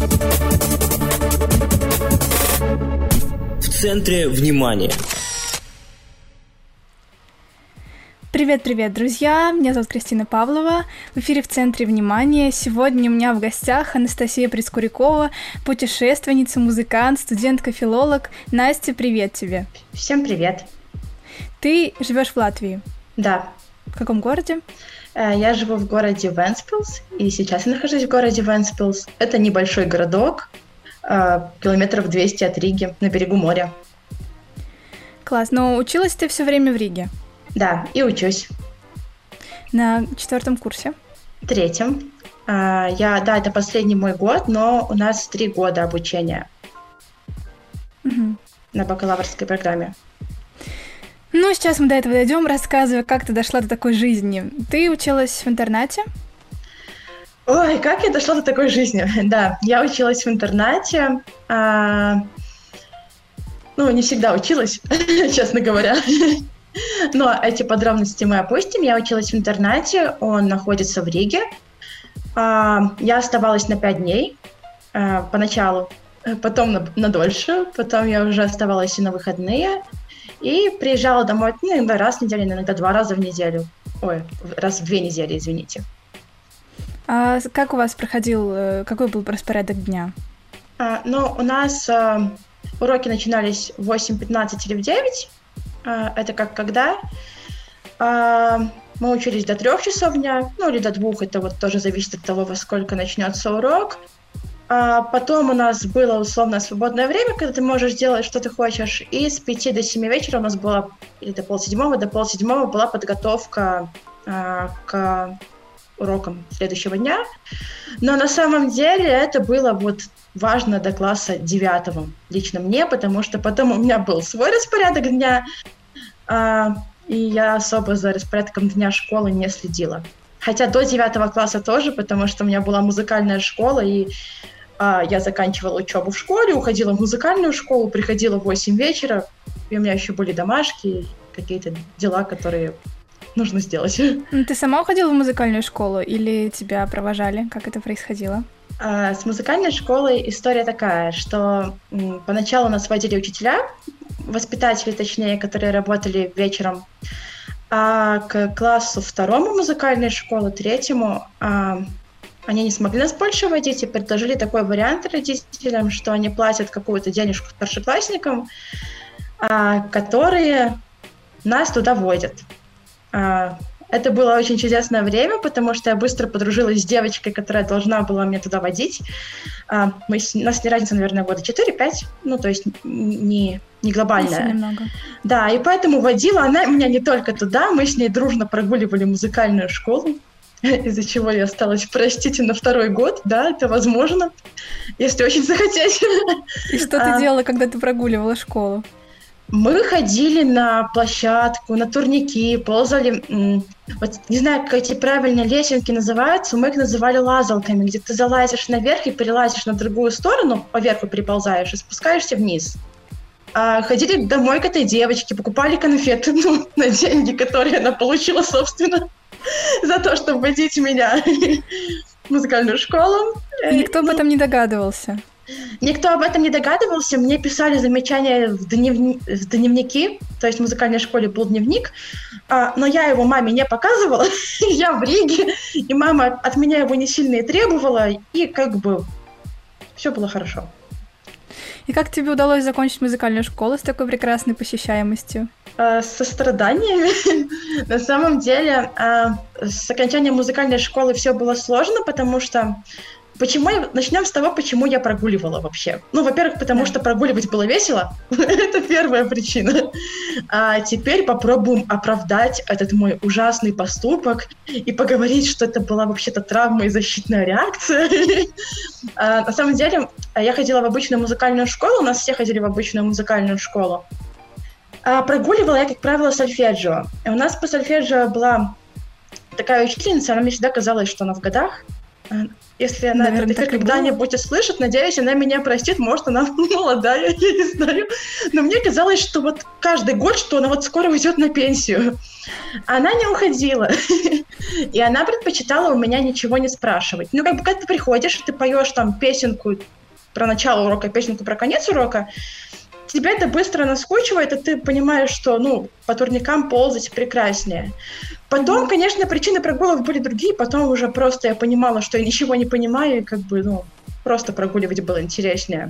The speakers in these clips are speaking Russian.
В центре внимания. Привет-привет, друзья! Меня зовут Кристина Павлова. В эфире «В центре внимания». Сегодня у меня в гостях Анастасия Прискурякова, путешественница, музыкант, студентка-филолог. Настя, привет тебе! Всем привет! Ты живешь в Латвии? Да. В каком городе? Я живу в городе Вентспилс, и сейчас я нахожусь в городе Вентспилс. Это небольшой городок, километров 200 от Риги, на берегу моря. Класс, но училась ты все время в Риге? Да, и учусь. На 4 курсе? 3. Это последний мой год, но у нас 3 года обучения на бакалаврской программе. Ну, сейчас мы до этого дойдем. Рассказывай, как ты дошла до такой жизни. Ты училась в интернате? Ой, как я дошла до такой жизни? Да, я училась в интернате. Не всегда училась, честно говоря. Но эти подробности мы опустим. Я училась в интернате, он находится в Риге. Я оставалась на 5 дней поначалу, потом на дольше, потом я уже оставалась и на выходные. И приезжала домой иногда раз в неделю, иногда 2 раза в неделю. Раз в 2 недели, извините. А как у вас проходил, какой был распорядок дня? У нас уроки начинались в 8:15 или в 9. Это как когда. Мы учились до 3 часов дня, или до 2, это вот тоже зависит от того, во сколько начнется урок. Потом у нас было условно свободное время, когда ты можешь делать, что ты хочешь. И с 5 до 7 вечера у нас было, или до 6:30 была подготовка к урокам следующего дня. Но на самом деле это было важно до класса 9, лично мне, потому что потом у меня был свой распорядок дня, и я особо за распорядком дня школы не следила. Хотя до 9 класса тоже, потому что у меня была музыкальная школа, и я заканчивала учебу в школе, уходила в музыкальную школу, приходила в 8 вечера, и у меня еще были домашки, какие-то дела, которые нужно сделать. Ты сама уходила в музыкальную школу или тебя провожали? Как это происходило? С музыкальной школой история такая, что поначалу нас водили учителя, воспитатели, точнее, которые работали вечером, а к классу 2 музыкальной школы, 3, они не смогли нас больше водить и предложили такой вариант родителям, что они платят какую-то денежку старшеклассникам, которые нас туда водят. Это было очень чудесное время, потому что я быстро подружилась с девочкой, которая должна была меня туда водить. У нас не разница, наверное, года 4-5, то есть не глобальная. Немного. Да, и поэтому водила она меня не только туда, мы с ней дружно прогуливали музыкальную школу, из-за чего я осталась, простите, на 2 год. Да, это возможно, если очень захотеть. И что ты делала, когда ты прогуливала школу? Мы ходили на площадку, на турники, ползали, не знаю, как эти правильно лесенки называются, мы их называли лазалками, где ты залазишь наверх и перелазишь на другую сторону, поверху переползаешь и спускаешься вниз. Ходили домой к этой девочке, покупали конфеты, на деньги, которые она получила, собственно, за то, чтобы водить меня в музыкальную школу. И никто об этом не догадывался? Никто об этом не догадывался, мне писали замечания в дневники, то есть в музыкальной школе был дневник, но я его маме не показывала, я в Риге, и мама от меня его не сильно и требовала, и все было хорошо. И как тебе удалось закончить музыкальную школу с такой прекрасной посещаемостью? Со страданиями. На самом деле, с окончанием музыкальной школы все было сложно, потому что начнем с того, почему я прогуливала вообще. Во-первых, потому что прогуливать было весело. Это первая причина. А теперь попробуем оправдать этот мой ужасный поступок и поговорить, что это была вообще-то травма и защитная реакция. На самом деле, я ходила в обычную музыкальную школу, у нас все ходили в обычную музыкальную школу. Прогуливала я, как правило, сольфеджио. И у нас по сольфеджио была такая учительница, она мне всегда казалась, что она в годах. Если она Наверное, это когда-нибудь услышит, надеюсь, она меня простит, может, она молодая, я не знаю. Но мне казалось, что вот каждый год, что она вот скоро уйдет на пенсию. Она не уходила. И она предпочитала у меня ничего не спрашивать. Ну, как бы, когда ты приходишь, ты поешь там песенку про начало урока, песенку про конец урока, тебе это быстро наскучивает, и ты понимаешь, что, ну, по турникам ползать прекраснее. Потом, конечно, причины прогулов были другие, потом уже просто я понимала, что я ничего не понимаю, и как бы, ну, просто прогуливать было интереснее.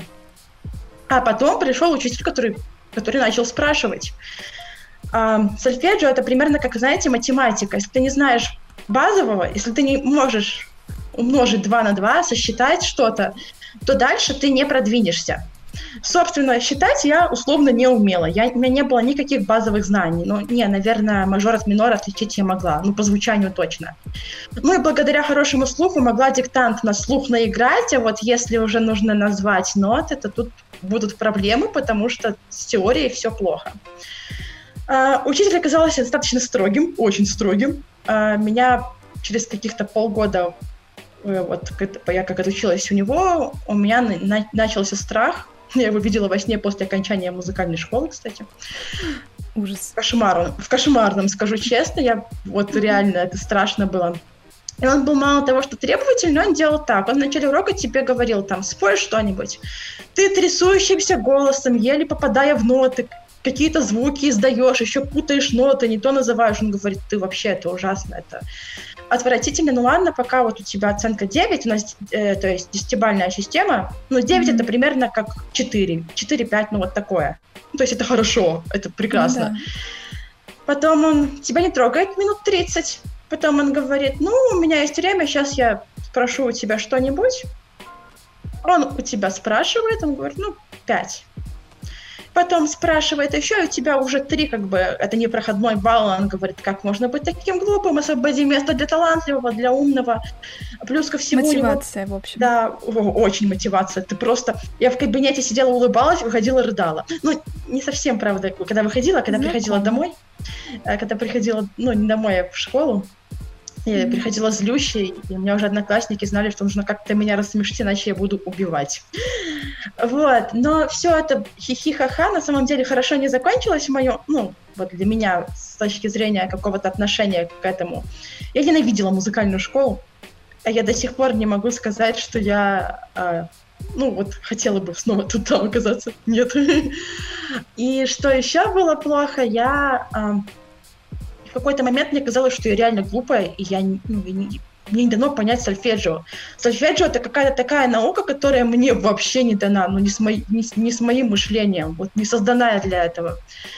А потом пришел учитель, который начал спрашивать. Сольфеджио — это примерно как, знаете, математика. Если ты не знаешь базового, если ты не можешь умножить 2 на 2, сосчитать что-то, то дальше ты не продвинешься. Собственно, считать я условно не умела. У меня не было никаких базовых знаний. Ну, наверное, мажор от минора отличить я могла. Ну, по звучанию точно. Ну, и благодаря хорошему слуху могла диктант на слух наиграть, а вот если уже нужно назвать ноты, то тут будут проблемы, потому что с теорией все плохо. Учитель оказался достаточно строгим, очень строгим. Меня через каких-то полгода, вот я как отучилась у него, у меня начался страх. Я его видела во сне после окончания музыкальной школы, кстати. Ужас. В кошмарном, скажу честно. Вот реально это страшно было. И он был мало того, что требовательный, он делал так. Он в начале урока тебе говорил, там, спой что-нибудь. Ты трясущимся голосом, еле попадая в ноты, какие-то звуки издаешь, еще путаешь ноты, не то называешь. Он говорит, ты вообще, это ужасно, это отвратительно. Ну ладно, пока вот у тебя оценка 9, у нас, то есть 10-бальная система, но 9 это примерно как 4, 4-5, ну вот такое. Ну, то есть это хорошо, это прекрасно. Да. Потом он тебя не трогает минут 30, потом он говорит, ну, у меня есть время, сейчас я спрошу у тебя что-нибудь. Он у тебя спрашивает, он говорит, 5. Потом спрашивает еще, и у тебя уже 3, как бы, это не проходной балл, он говорит, как можно быть таким глупым, освободи место для талантливого, для умного. Плюс ко всему... Мотивация, в общем. Да, очень мотивация. Ты просто... Я в кабинете сидела, улыбалась, выходила, рыдала. Ну, не совсем, правда, когда выходила, когда приходила домой. Когда приходила, не домой, а в школу. Я приходила злющей, и у меня уже одноклассники знали, что нужно как-то меня рассмешить, иначе я буду убивать. Вот, но все это хихи-ха-ха на самом деле хорошо не закончилось вот для меня с точки зрения какого-то отношения к этому. Я ненавидела музыкальную школу, а я до сих пор не могу сказать, что я, хотела бы снова там оказаться. Нет. И что еще было плохо, в какой-то момент мне казалось, что я реально глупая, и мне не дано понять сольфеджио. Сольфеджио — это какая-то такая наука, которая мне вообще не дана, не с моим мышлением, вот не созданная для этого.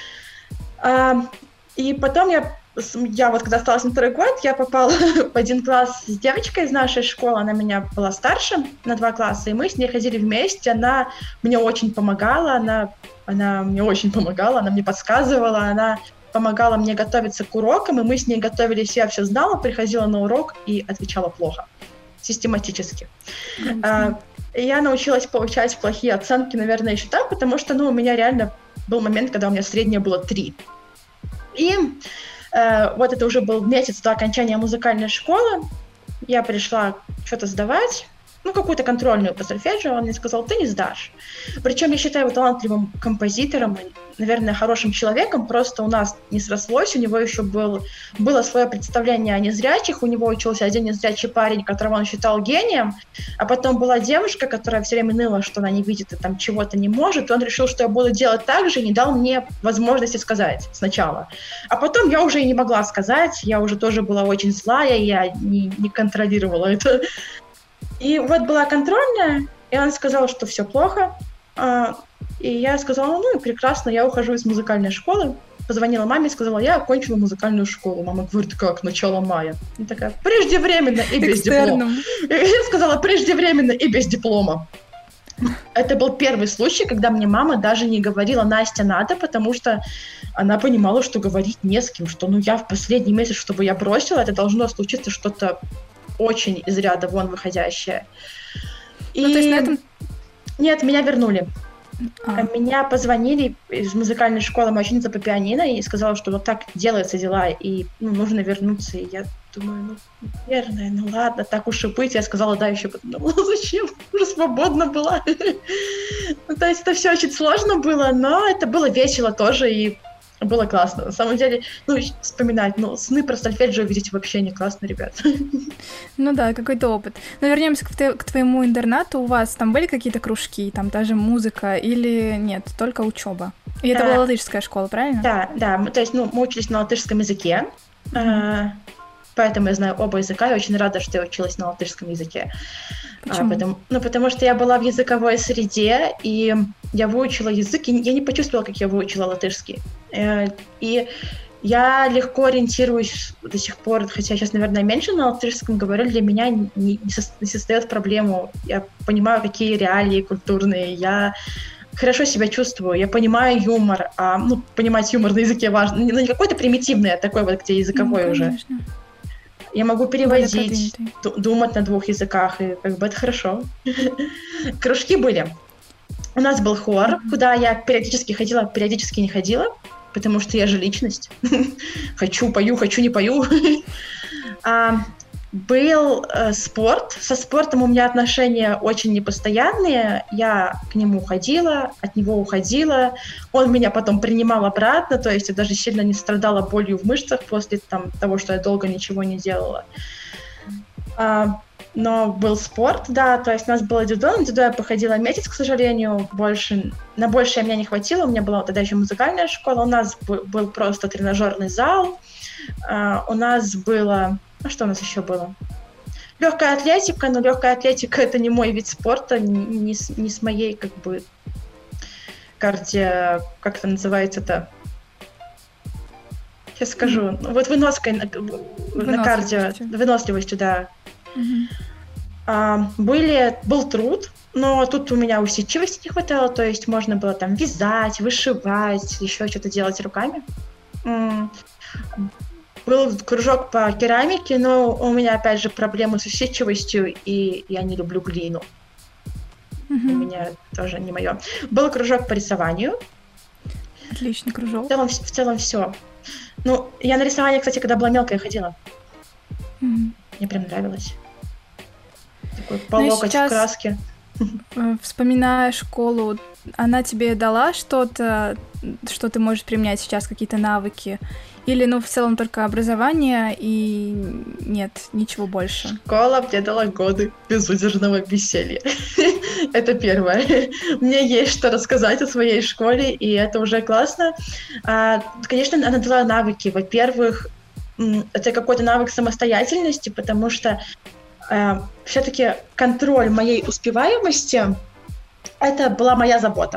И потом я вот когда осталась на 2-й год, я попала в один класс с девочкой из нашей школы, она меня была старше на 2 класса, и мы с ней ходили вместе, она мне очень помогала, она мне подсказывала, она помогала мне готовиться к урокам, и мы с ней готовились, я все знала, приходила на урок и отвечала плохо, систематически. Я научилась получать плохие оценки, наверное, еще так, потому что, у меня реально был момент, когда у меня среднее было 3. И вот это уже был месяц до окончания музыкальной школы, я пришла что-то сдавать, какую-то контрольную по сольфеджио, он мне сказал, ты не сдашь. Причем я считаю его талантливым композитором, наверное, хорошим человеком, просто у нас не срослось, у него еще было свое представление о незрячих, у него учился один незрячий парень, которого он считал гением, а потом была девушка, которая все время ныла, что она не видит и там чего-то не может, и он решил, что я буду делать так же, и не дал мне возможности сказать сначала. А потом я уже и не могла сказать, я уже тоже была очень злая, я не контролировала это. И вот была контрольная, и он сказал, что все плохо. И я сказала, прекрасно, я ухожу из музыкальной школы. Позвонила маме и сказала, я окончила музыкальную школу. Мама говорит, как, начало мая? Я такая, преждевременно и без диплома. Я сказала, преждевременно и без диплома. Это был первый случай, когда мне мама даже не говорила, Настя, надо, потому что она понимала, что говорить не с кем, что я в последний месяц, чтобы я бросила, это должно случиться что-то очень из ряда вон выходящее. То есть на этом... Нет, меня вернули. Меня позвонили из музыкальной школы ученица по пианино и сказала, что вот так делаются дела, и нужно вернуться. И я думаю, наверное, ладно, так уж и быть. Я сказала, да, еще подумала, зачем? Уже свободна была. То есть это все очень сложно было, но это было весело тоже, и было классно. На самом деле, вспоминать, сны про сольфеджио видеть вообще не классно, ребят. Ну да, какой-то опыт. Но вернемся к твоему интернату. У вас там были какие-то кружки, там даже музыка, или нет, только учеба? И это была латышская школа, правильно? Да. То есть, мы учились на латышском языке, поэтому я знаю оба языка, и очень рада, что я училась на латышском языке. Почему? Потому что я была в языковой среде, и я выучила язык, и я не почувствовала, как я выучила латышский. И я легко ориентируюсь до сих пор, хотя сейчас, наверное, меньше на латышском говорю, для меня не создает проблему. Я понимаю, какие реалии культурные, я хорошо себя чувствую, я понимаю юмор, понимать юмор на языке важно, не какой-то примитивный, а такой вот, где языковой уже. Я могу переводить, думать на двух языках, и как бы это хорошо. Кружки были. У нас был хор, куда я периодически ходила, периодически не ходила, потому что я же личность. Хочу, пою, хочу, не пою. Был спорт. Со спортом у меня отношения очень непостоянные. Я к нему ходила, от него уходила. Он меня потом принимал обратно, то есть я даже сильно не страдала болью в мышцах после того, что я долго ничего не делала. Но был спорт, да, то есть у нас было дзюдо. На дзюдо я походила месяц, к сожалению, на большее меня не хватило. У меня была тогда еще музыкальная школа. У нас был просто тренажерный зал. У нас было... что у нас еще было? Легкая атлетика, но легкая атлетика — это не мой вид спорта, не с моей, как бы, как это называется-то? Сейчас скажу. Вот выноской на кардио, выносливостью, да. Был труд, но тут у меня усидчивости не хватало, то есть можно было там вязать, вышивать, еще что-то делать руками. Был кружок по керамике, но у меня, опять же, проблемы с усидчивостью, и я не люблю глину. У меня тоже не мое. Был кружок по рисованию. Отличный кружок. В целом все. Я на рисование, кстати, когда была мелкая, ходила. Мне прям нравилось. Такой по локоть в краске. Вспоминая школу, она тебе дала что-то, что ты можешь применять сейчас, какие-то навыки? Или, в целом только образование и нет, ничего больше? Школа мне дала годы безудержного веселья. Это первое. Мне есть что рассказать о своей школе, и это уже классно. Конечно, она дала навыки. Во-первых, это какой-то навык самостоятельности, потому что все-таки контроль моей успеваемости — это была моя забота.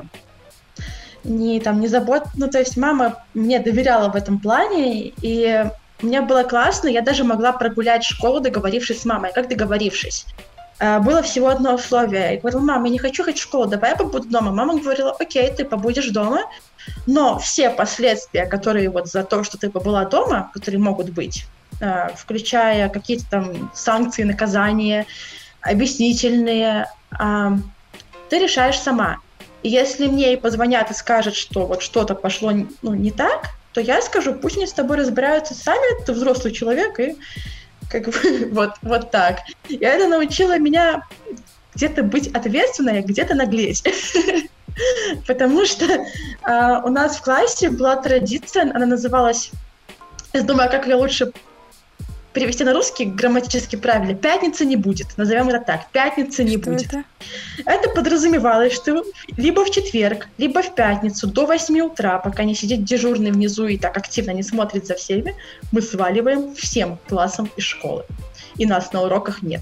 Не забота, то есть мама мне доверяла в этом плане, и мне было классно, я даже могла прогулять школу, договорившись с мамой. Как договорившись? Было всего одно условие. Я говорила: мама, я не хочу ходить в школу, давай я побуду дома. Мама говорила: окей, ты побудешь дома, но все последствия, которые вот за то, что ты побыла дома, которые могут быть, включая какие-то там санкции, наказания, объяснительные, ты решаешь сама. И если мне позвонят и скажут, что вот что-то пошло не так, то я скажу: пусть они с тобой разбираются сами, ты взрослый человек, и как бы вот так. И это научило меня где-то быть ответственной, где-то наглеть. Потому что у нас в классе была традиция, она называлась, я думаю, как ее лучше перевести на русский грамматически правильно: пятницы не будет. Назовем это так: пятницы не будет. Это подразумевалось, что либо в четверг, либо в пятницу до 8 утра, пока не сидит дежурный внизу и так активно не смотрит за всеми, мы сваливаем всем классом из школы. И нас на уроках нет.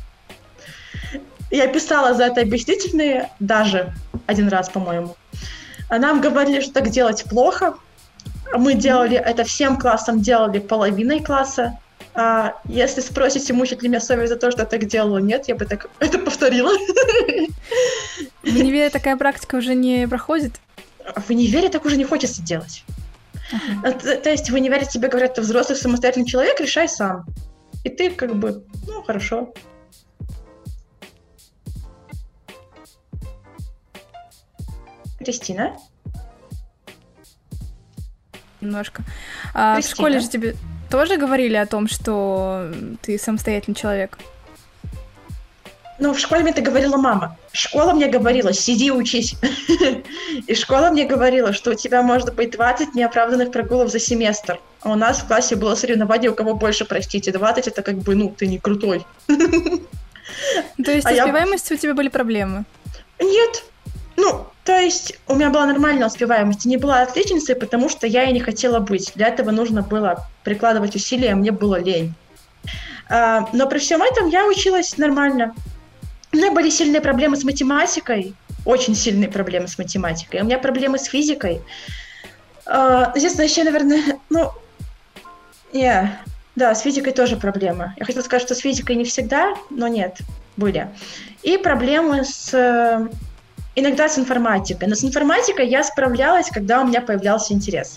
Я писала за это объяснительные даже один раз, по-моему. Нам говорили, что так делать плохо. Мы делали это всем классом, делали половиной класса. Если спросите, мучит ли меня совесть за то, что я так делала, нет, я бы так это повторила. В универе такая практика уже не проходит? В универе так уже не хочется делать. То есть в универе тебе говорят: ты взрослый самостоятельный человек, решай сам. И ты как бы, хорошо. Кристина. Немножко. А в школе же тебе тоже говорили о том, что ты самостоятельный человек? Ну, в школе мне это говорила мама. Школа мне говорила, сиди, учись. И школа мне говорила, что у тебя может быть 20 неоправданных прогулов за семестр. А у нас в классе было соревнование, у кого больше, простите. 20 это как бы, ты не крутой. То есть с успеваемостью у тебя были проблемы? Нет. То есть у меня была нормальная успеваемость. Не была отличницей, потому что я и не хотела быть. Для этого нужно было прикладывать усилия, а мне было лень. Но при всем этом я училась нормально. У меня были сильные проблемы с математикой, очень сильные проблемы с математикой. У меня проблемы с физикой. Здесь еще, наверное, да, с физикой тоже проблемы. Я хотела сказать, что с физикой не всегда, но нет, были. И проблемы иногда с информатикой. Но с информатикой я справлялась, когда у меня появлялся интерес.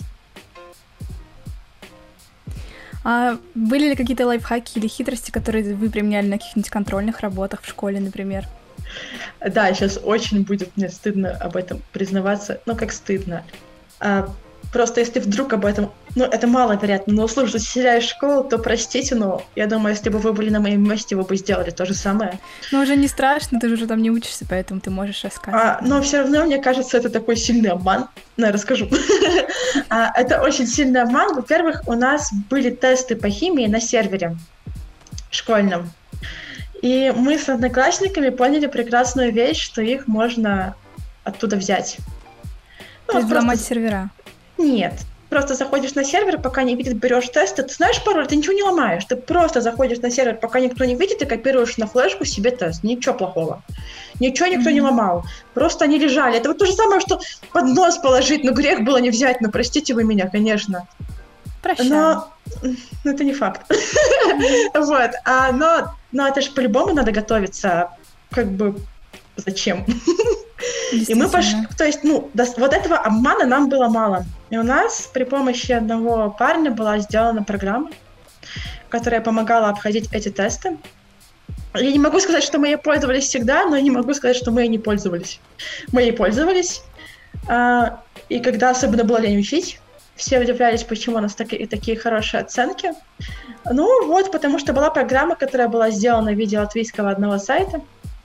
А были ли какие-то лайфхаки или хитрости, которые вы применяли на каких-нибудь контрольных работах в школе, например? Да, сейчас очень будет мне стыдно об этом признаваться. Как стыдно. Просто если вдруг об этом... это маловероятно, но слушай, теряешь школу, то простите, но я думаю, если бы вы были на моем месте, вы бы сделали то же самое. Уже не страшно, ты же уже там не учишься, поэтому ты можешь рассказать. Но все равно, мне кажется, это такой сильный обман. Я расскажу. Это очень сильный обман. Во-первых, у нас были тесты по химии на сервере школьном. И мы с одноклассниками поняли прекрасную вещь, что их можно оттуда взять. То есть взломать сервера? Нет. Просто заходишь на сервер, пока не видит, берешь тесты. Ты знаешь пароль, ты ничего не ломаешь. Ты просто заходишь на сервер, пока никто не видит, и копируешь на флешку себе тест. Ничего плохого. Ничего никто не ломал. Просто они лежали. Это вот то же самое, что под нос положить. Грех было не взять. Простите вы меня, конечно. Прощаю. Но это не факт. Вот. Но это же по-любому надо готовиться. Зачем? И мы пошли, то есть, вот этого обмана нам было мало. И у нас при помощи одного парня была сделана программа, которая помогала обходить эти тесты. Я не могу сказать, что мы ей пользовались всегда, но я не могу сказать, что мы ей не пользовались. Мы ей пользовались, и когда особенно было лень учить, все удивлялись, почему у нас такие хорошие оценки. Потому что была программа, которая была сделана в виде латвийского одного сайта.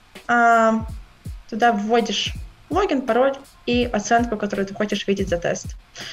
Туда вводишь логин, пароль и оценку, которую ты хочешь видеть за тест.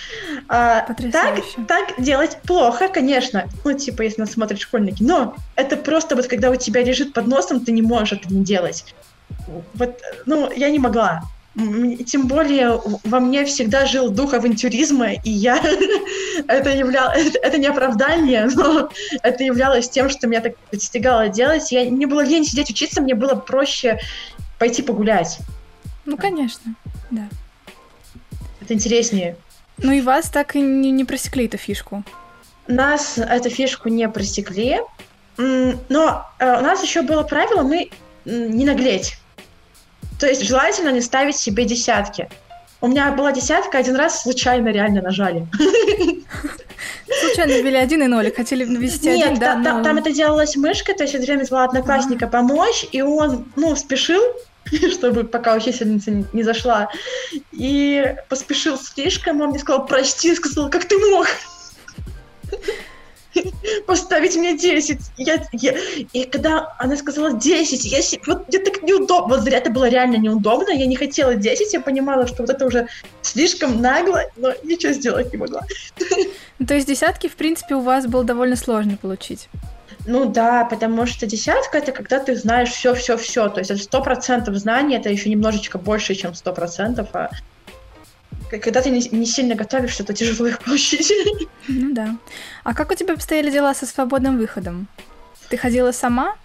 Так делать плохо, конечно. Если нас смотрят школьники. Но это просто когда у тебя лежит под носом, ты не можешь это не делать. Я не могла. Тем более во мне всегда жил дух авантюризма, и я... это не оправдание, но это являлось тем, что меня так подстегало делать. Мне было лень сидеть учиться, мне было проще пойти погулять. Конечно, да. Это интереснее. И вас так и не просекли эту фишку? Нас эту фишку не просекли, но у нас еще было правило не наглеть. То есть желательно не ставить себе десятки. У меня была десятка, один раз случайно реально нажали. Случайно ввели 1 и 0, хотели ввести 1, Нет, да? Нет, там это делалось мышкой, то есть я все время звала одноклассника помочь, и он, спешил, чтобы пока учительница не зашла, и поспешил слишком, он мне сказал, прости, сказал, как ты мог поставить мне 10. И когда она сказала 10, мне так неудобно, зря это было реально неудобно, я не хотела 10, я понимала, что это уже слишком нагло, но ничего сделать не могла. То есть десятки, в принципе, у вас было довольно сложно получить? Да, потому что десятка — это когда ты знаешь все. То есть это 100% знаний, это еще немножечко больше, чем 100%, а когда ты не сильно готовишься, то тяжело их получить. Да. А как у тебя обстояли дела со свободным выходом? Ты ходила сама?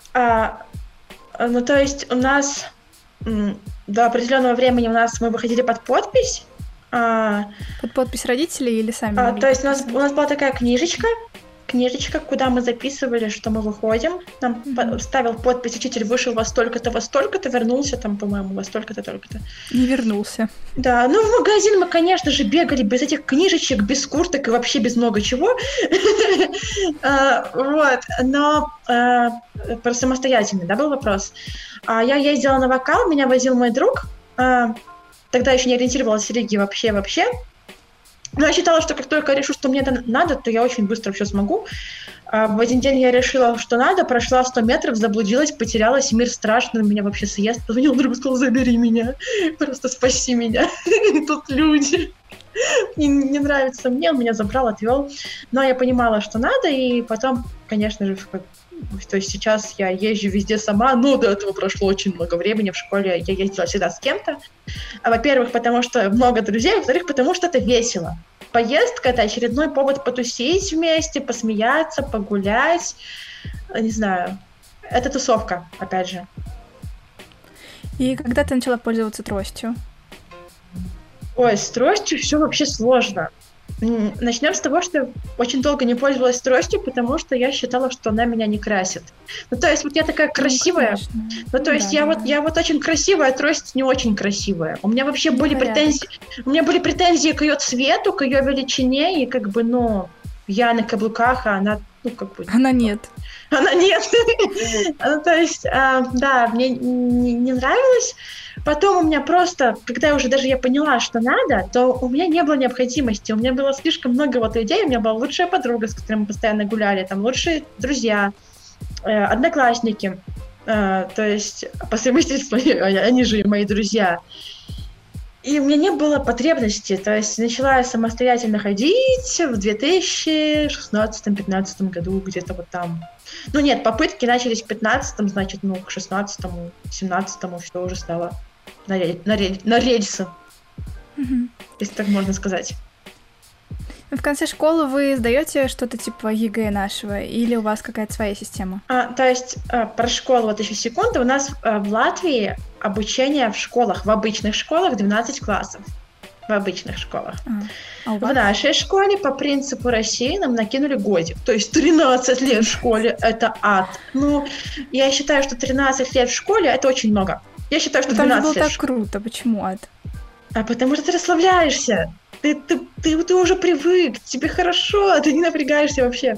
То есть у нас до определенного времени мы выходили под подпись. Под подпись родителей или сами? То есть у нас была такая книжечка, куда мы записывали, что мы выходим. Нам ставил подпись, учитель вышел во столько-то, вернулся там, по-моему, во столько-то, только-то. Не вернулся. Да, в магазин мы, конечно же, бегали без этих книжечек, без курток и вообще без много чего. Но про самостоятельный, да, был вопрос. Я ездила на вокал, меня возил мой друг. тогда еще не ориентировалась в религии вообще. Но я считала, что как только я решу, что мне это надо, то я очень быстро все смогу. В один день я решила, что надо, прошла 100 метров, заблудилась, потерялась, мир страшный, меня вообще съест. Позвонил другу, сказал, забери меня, просто спаси меня. Тут люди. Не нравится мне, он меня забрал, отвел. Но я понимала, что надо, и потом, конечно же, то есть сейчас я езжу везде сама, но до этого прошло очень много времени. В школе я ездила всегда с кем-то. Во-первых, потому что много друзей, во-вторых, потому что это весело. Поездка — это очередной повод потусить вместе, посмеяться, погулять. Не знаю. Это тусовка, опять же. И когда ты начала пользоваться тростью? Ой, с тростью все вообще сложно. Начнем с того, что я очень долго не пользовалась тростью, потому что я считала, что она меня не красит. Ну, то есть вот я такая красивая. Ну, то есть я вот очень красивая, а трость не очень красивая. У меня вообще были претензии. У меня были претензии к ее цвету, к ее величине, и как бы, ну, я на каблуках, а она, ну, как бы... Она нет. Она нет. То есть, да, мне не нравилось. Потом у меня просто, когда уже даже я поняла, что надо, то у меня не было необходимости. У меня было слишком много вот людей. У меня была лучшая подруга, с которой мы постоянно гуляли, там лучшие друзья, одноклассники. То есть по совместительству они же мои друзья. И у меня не было потребности. То есть начала я самостоятельно ходить в 2016-2015 году, где-то вот там. Ну нет, попытки начались в 15-м, значит, ну, к 16-му, 17-му все уже стало на рельсы, если так можно сказать. В конце школы вы сдаете что-то типа ЕГЭ нашего, или у вас какая-то своя система? То есть про школу вот еще секунду. У нас в Латвии обучение в школах, в обычных школах 12 классов. В обычных школах. В нашей школе по принципу России нам накинули годик. То есть 13 лет в школе — это ад. Ну, я считаю, что 13 лет в школе — это очень много. Я считаю, что 12 лет. Там было так в круто. Почему ад? Потому что ты расслабляешься. Ты уже привык, тебе хорошо, ты не напрягаешься вообще.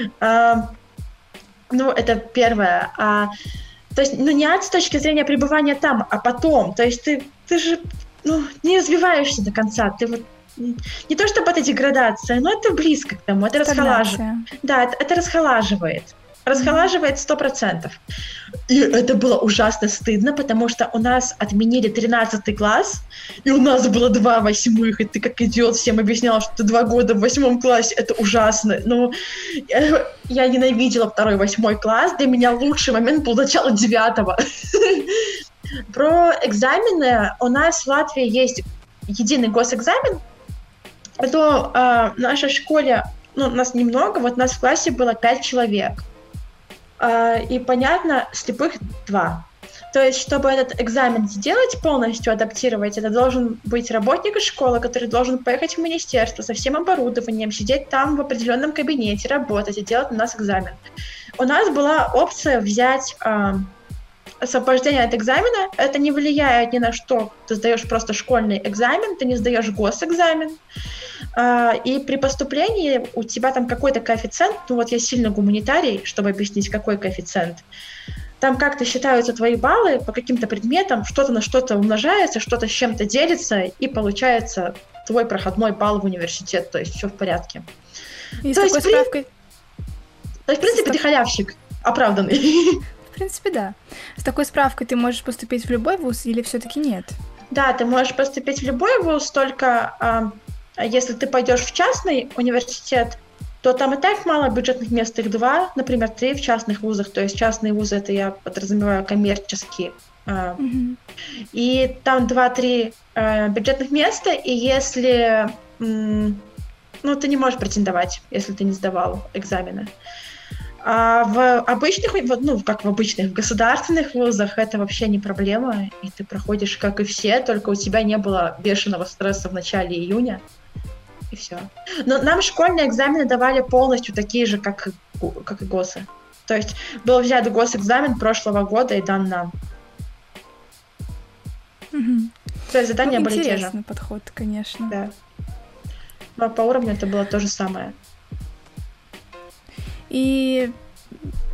Ну, это первое. То есть, ну, не ад с точки зрения пребывания там, а потом. То есть ты же не развиваешься до конца. Ты вот не то чтобы это деградация, но это близко к тому. Это расхолаживает. Да, это расхолаживает. Расхолаживает 100%. И это было ужасно стыдно, потому что у нас отменили 13 класс, и у нас было 2 8-х, и ты как идиот всем объясняла, что ты 2 года в 8 классе, это ужасно. Но я ненавидела 2-й 8 класс, для меня лучший момент был начало 9-го. Про экзамены. У нас в Латвии есть единый госэкзамен. Это в нашей школе, ну, нас немного, вот у нас в классе было 5 человек. И, понятно, слепых 2. То есть, чтобы этот экзамен сделать, полностью адаптировать, это должен быть работник из школы, который должен поехать в министерство со всем оборудованием, сидеть там в определенном кабинете, работать и делать у нас экзамен. У нас была опция взять освобождение от экзамена. Это не влияет ни на что. Ты сдаешь просто школьный экзамен, ты не сдаешь госэкзамен. И при поступлении у тебя там какой-то коэффициент, ну вот я сильно гуманитарий, чтобы объяснить, какой коэффициент. Там как-то считаются твои баллы по каким-то предметам, что-то на что-то умножается, что-то с чем-то делится, и получается твой проходной балл в университет, то есть все в порядке. И с такой справкой... То есть, в принципе, ты халявщик, оправданный. В принципе, да. С такой справкой ты можешь поступить в любой вуз или все-таки нет? Да, ты можешь поступить в любой вуз, только если ты пойдешь в частный университет, то там и так мало бюджетных мест, их 2, например, 3 в частных вузах. То есть частные вузы, это я подразумеваю коммерческие. И там 2-3 бюджетных места, и если... ты не можешь претендовать, если ты не сдавал экзамены. А в обычных, в государственных вузах это вообще не проблема, и ты проходишь, как и все, только у тебя не было бешеного стресса в начале июня, и все. Но нам школьные экзамены давали полностью такие же, как и госы. То есть был взят госэкзамен прошлого года и дан нам. То есть задания были те же. Интересный подход, конечно. Да. Но по уровню это было то же самое. И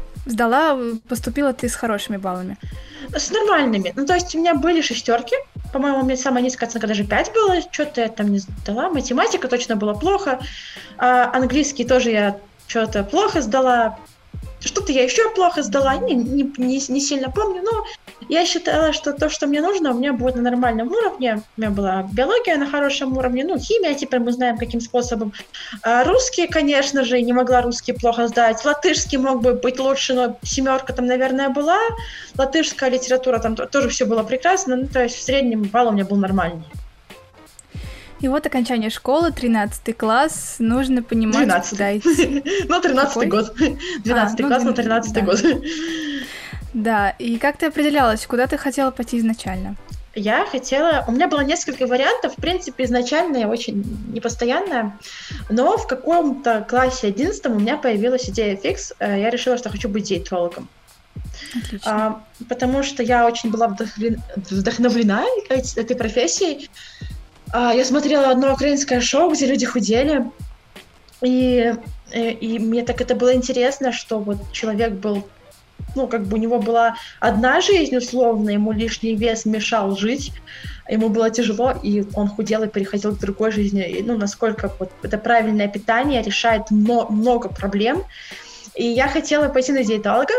поступила ты с хорошими баллами? С нормальными. То есть у меня были 6, по-моему, у меня самая низкая оценка даже 5 было, что-то я там не сдала, математика точно была плохо, английский тоже я что-то плохо сдала, что-то я еще плохо сдала, не сильно помню, но я считала, что то, что мне нужно, у меня будет на нормальном уровне. У меня была биология на хорошем уровне, химия, теперь мы знаем, каким способом. Русский, конечно же, не могла русский плохо сдать. Латышский мог бы быть лучше, но 7 там, наверное, была. Латышская литература, там тоже все было прекрасно, то есть в среднем балл у меня был нормальный. И вот окончание школы, 13 класс, нужно понимать, 12. куда идти. 13-й год. 12 класс, 13-й год. Да, и как ты определялась, куда ты хотела пойти изначально? Я хотела... У меня было несколько вариантов, в принципе, изначально я очень непостоянная, но в каком-то классе 11 у меня появилась идея фикс, я решила, что хочу быть диетологом. Отлично. Потому что я очень была вдохновлена этой профессией. Я смотрела одно украинское шоу, где люди худели, и мне так это было интересно, что вот человек был, у него была одна жизнь условно, ему лишний вес мешал жить, ему было тяжело, и он худел и переходил к другой жизни, и, насколько вот это правильное питание решает много проблем. И я хотела пойти на диетолога,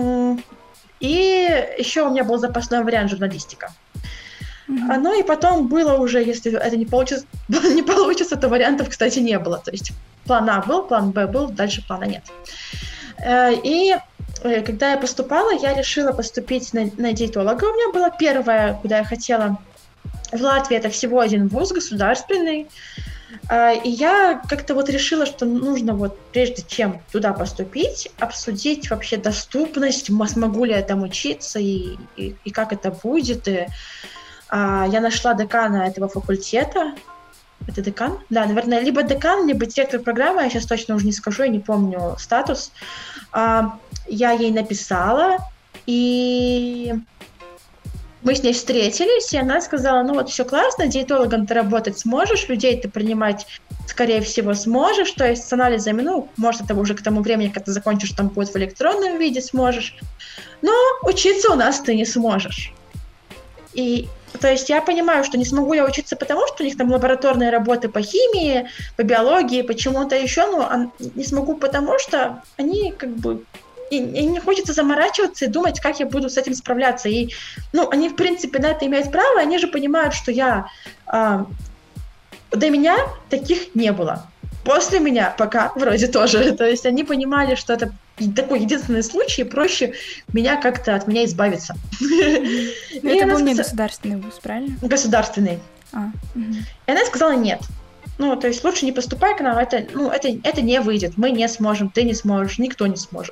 и еще у меня был запасной вариант журналистика. И потом было уже, если это не получится, то вариантов, кстати, не было. То есть план А был, план Б был, дальше плана нет. И когда я поступала, я решила поступить на диетолога. У меня было первое, куда я хотела. В Латвии это всего один вуз государственный. И я как-то вот решила, что нужно вот прежде чем туда поступить, обсудить вообще доступность, смогу ли я там учиться и как это будет. Я нашла декана этого факультета. Это декан? Да, наверное, либо декан, либо директор программы. Я сейчас точно уже не скажу, я не помню статус. Я ей написала, и мы с ней встретились, и она сказала, все классно, диетологом ты работать сможешь, людей ты принимать, скорее всего, сможешь, то есть с анализами, может, это уже к тому времени, когда ты закончишь, там будет в электронном виде, сможешь, но учиться у нас ты не сможешь. И то есть я понимаю, что не смогу я учиться, потому что у них там лабораторные работы по химии, по биологии, по чему-то еще, но не смогу, потому что они и не хочется заморачиваться и думать, как я буду с этим справляться. И, они, в принципе, на это имеют право, они же понимают, что до меня таких не было. После меня пока вроде тоже. То есть они понимали, что это такой единственный случай, проще от меня избавиться. Это был не государственный вуз, правильно? Государственный. И она сказала нет. То есть лучше не поступай к нам, это не выйдет, мы не сможем, ты не сможешь, никто не сможет.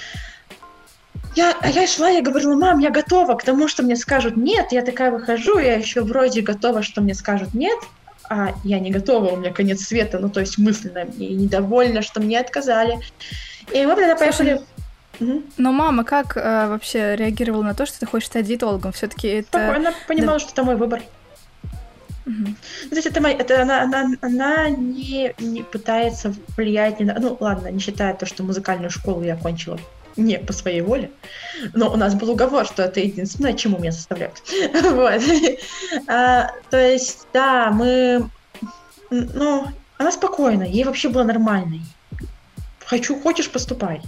Я шла, я говорила, мам, я готова к тому, что мне скажут нет, я такая выхожу, я еще вроде готова, что мне скажут нет, а я не готова, у меня конец света, то есть мысленно, и недовольна, что мне отказали. И мы тогда поехали... Но мама как вообще реагировала на то, что ты хочешь стать диетологом? Все-таки это... Она понимала, что это мой выбор. То есть она не пытается влиять ни на... ладно, не считая то, что музыкальную школу я окончила не по своей воле, но у нас был уговор, что это единственное, чему меня заставляют. Вот. То есть, да, мы... она спокойна, ей вообще было нормально. Хочешь, поступай.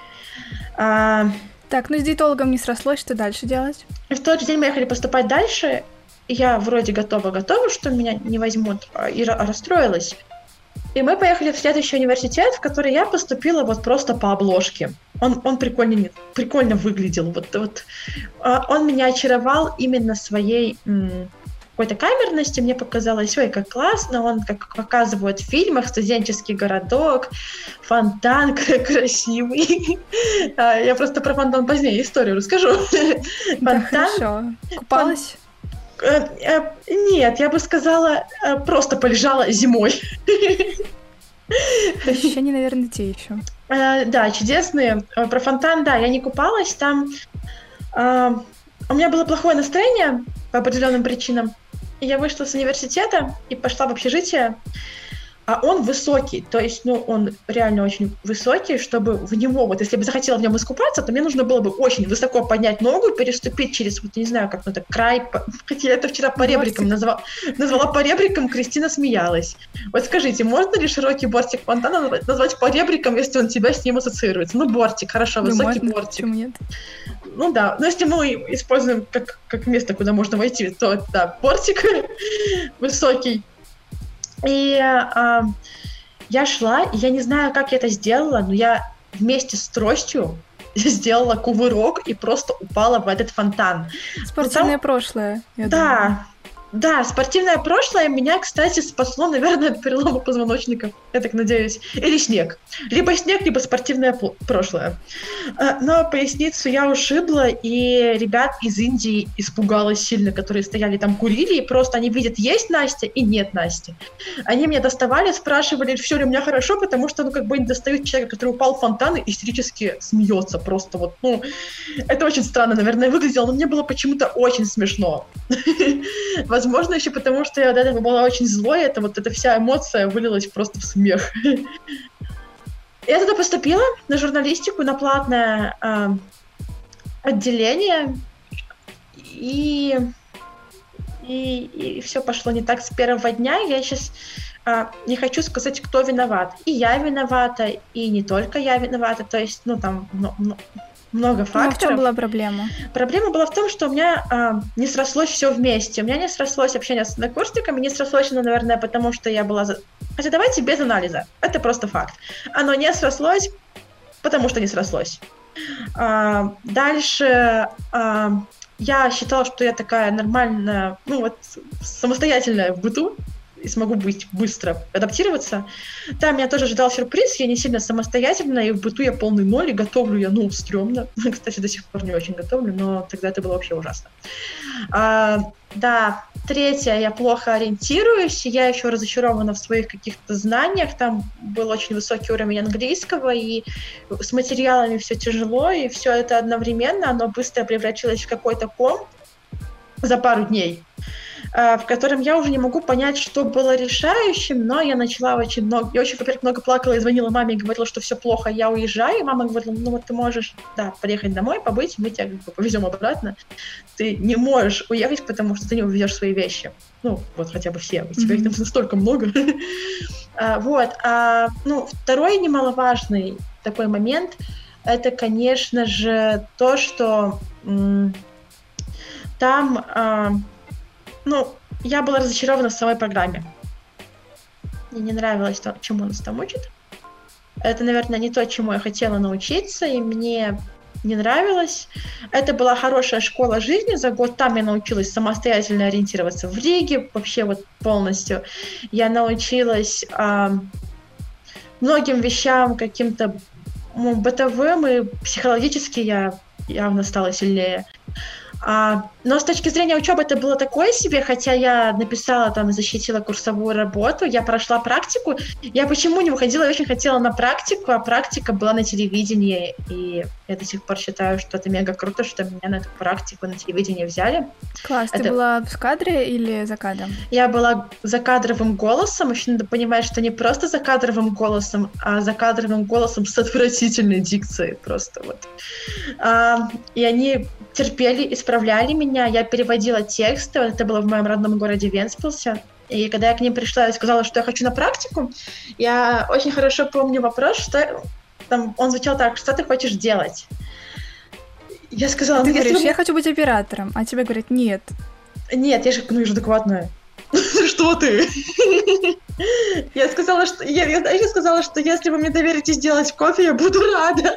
Так, с диетологом не срослось, что дальше делать? В тот же день мы ехали поступать дальше, я вроде готова, что меня не возьмут, и расстроилась. И мы поехали в следующий университет, в который я поступила вот просто по обложке. Он прикольно выглядел. Он меня очаровал именно своей какой-то камерностью. Мне показалось, ой, как классно. Он, как показывают в фильмах, студенческий городок, фонтан красивый. Я просто про фонтан позднее историю расскажу. Да, хорошо. Купалась? Нет, я бы сказала, просто полежала зимой. Ощущения, наверное, те еще. Да, чудесные. Про фонтан, да, я не купалась. Там у меня было плохое настроение по определенным причинам. Я вышла с университета и пошла в общежитие. а он высокий, то есть, ну, он реально очень высокий, чтобы в него, вот если бы захотела в нем искупаться, то мне нужно было бы очень высоко поднять ногу, переступить через, вот не знаю, как это, край, хотя я это вчера поребриком назвала поребриком, Кристина смеялась. Вот скажите, можно ли широкий бортик фонтана назвать поребриком, если он тебя с ним ассоциируется? Ну, бортик, хорошо, высокий можно, бортик. почему нет? Ну да, но если мы используем как место, куда можно войти, то да, бортик высокий. И я шла, и я не знаю, как я это сделала, но я вместе с тростью сделала кувырок и просто упала в этот фонтан. Спортивное прошлое, я думаю. Да, спортивное прошлое меня, кстати, спасло, наверное, от перелома позвоночника, я так надеюсь. Или снег. Либо снег, либо спортивное прошлое. Но поясницу я ушибла, и ребят из Индии испугалась сильно, которые стояли там, курили, и просто они видят, есть Настя и нет Насти. Они меня доставали, спрашивали, все ли у меня хорошо, потому что, ну, как бы они достают человека, который упал в фонтан и истерически смеется просто вот, ну, это очень странно, наверное, выглядело, но мне было почему-то очень смешно. Возможно, еще потому, что я от этого была очень злой, это вот эта вся эмоция вылилась просто в смех. Я туда поступила на журналистику, на платное отделение, и все пошло не так с первого дня. Я сейчас не хочу сказать, кто виноват. И я виновата, и не только я виновата, то есть, ну, там много факторов. В чем была проблема? Проблема была в том, что у меня не срослось все вместе. У меня не срослось общение с однокурсниками, не срослось оно, наверное, потому что я была... Хотя давайте без анализа. Это просто факт. Оно не срослось, потому что не срослось. Дальше я считала, что я такая нормальная, ну вот, самостоятельная в быту, и смогу быстро адаптироваться. Там меня тоже ожидал сюрприз, я не сильно самостоятельна, и в быту я полный ноль, и готовлю я, ну, стрёмно. Кстати, до сих пор не очень готовлю, но тогда это было вообще ужасно. Да, третье, я плохо ориентируюсь, я еще разочарована в своих каких-то знаниях, там был очень высокий уровень английского, и с материалами все тяжело, и все это одновременно, оно быстро превратилось в какой-то ком за пару дней, в котором я уже не могу понять, что было решающим, но я начала очень много... Я очень, во-первых, много плакала и звонила маме и говорила, что все плохо, я уезжаю. И мама говорила, ну вот ты можешь, да, приехать домой, побыть, мы тебя как бы повезем обратно. Ты не можешь уехать, потому что ты не увезешь свои вещи. Ну, вот хотя бы все. У тебя их там настолько много. Вот. Ну, второй немаловажный такой момент, это, конечно же, то, что там... Ну, я была разочарована в самой программе. Мне не нравилось то, чему нас там учат. Это, наверное, не то, чему я хотела научиться, и мне не нравилось. Это была хорошая школа жизни. За год там я научилась самостоятельно ориентироваться в Риге, вообще вот полностью. Я научилась многим вещам, каким-то бытовым, и психологически я явно стала сильнее. Но с точки зрения учебы это было такое себе, хотя я написала там, защитила курсовую работу, я прошла практику. Я почему не выходила, я очень хотела на практику, а практика была на телевидении, и я до сих пор считаю, что это мега круто, что меня на эту практику на телевидении взяли. Класс, ты была в кадре или за кадром? Я была за кадровым голосом, еще надо понимать, что не просто за кадровым голосом, а за кадровым голосом с отвратительной дикцией просто вот. И они терпели, исправляли меня, я переводила тексты, это было в моем родном городе Вентспилсе, и когда я к ним пришла и сказала, что я хочу на практику, я очень хорошо помню вопрос, что там, он звучал так, что ты хочешь делать? Я сказала, ты говоришь, я хочу быть оператором, а тебе говорят, нет. Нет, я же адекватная. Что ты? Я сказала, что если вы мне доверите сделать кофе, я буду рада.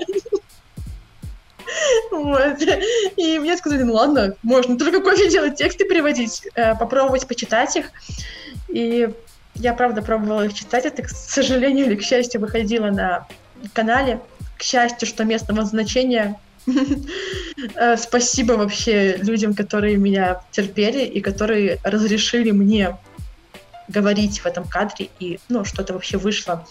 Вот. И мне сказали, ну ладно, можно только кофе делать, тексты переводить, попробовать почитать их. И я, правда, пробовала их читать. Это, к сожалению или к счастью, выходило на канале. К счастью, что местного значения. Спасибо вообще людям, которые меня терпели и которые разрешили мне говорить в этом кадре, и, ну, что-то вообще вышло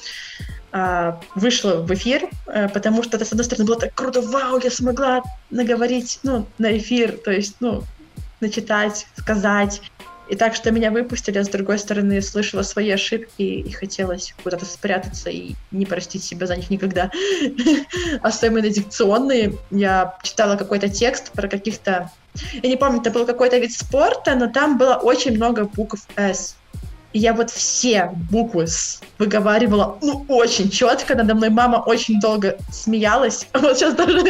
в эфир, потому что это, с одной стороны, было так круто, вау, я смогла наговорить, ну, на эфир, то есть, ну, начитать, сказать, И так, что меня выпустили, а с другой стороны, слышала свои ошибки и хотелось куда-то спрятаться и не простить себя за них никогда. Особенно дикционные. Я читала какой-то текст про каких-то... Я не помню, это был какой-то вид спорта, но там было очень много букв «С». И я вот все буквы выговаривала очень четко. Надо мной мама очень долго смеялась. Вот сейчас даже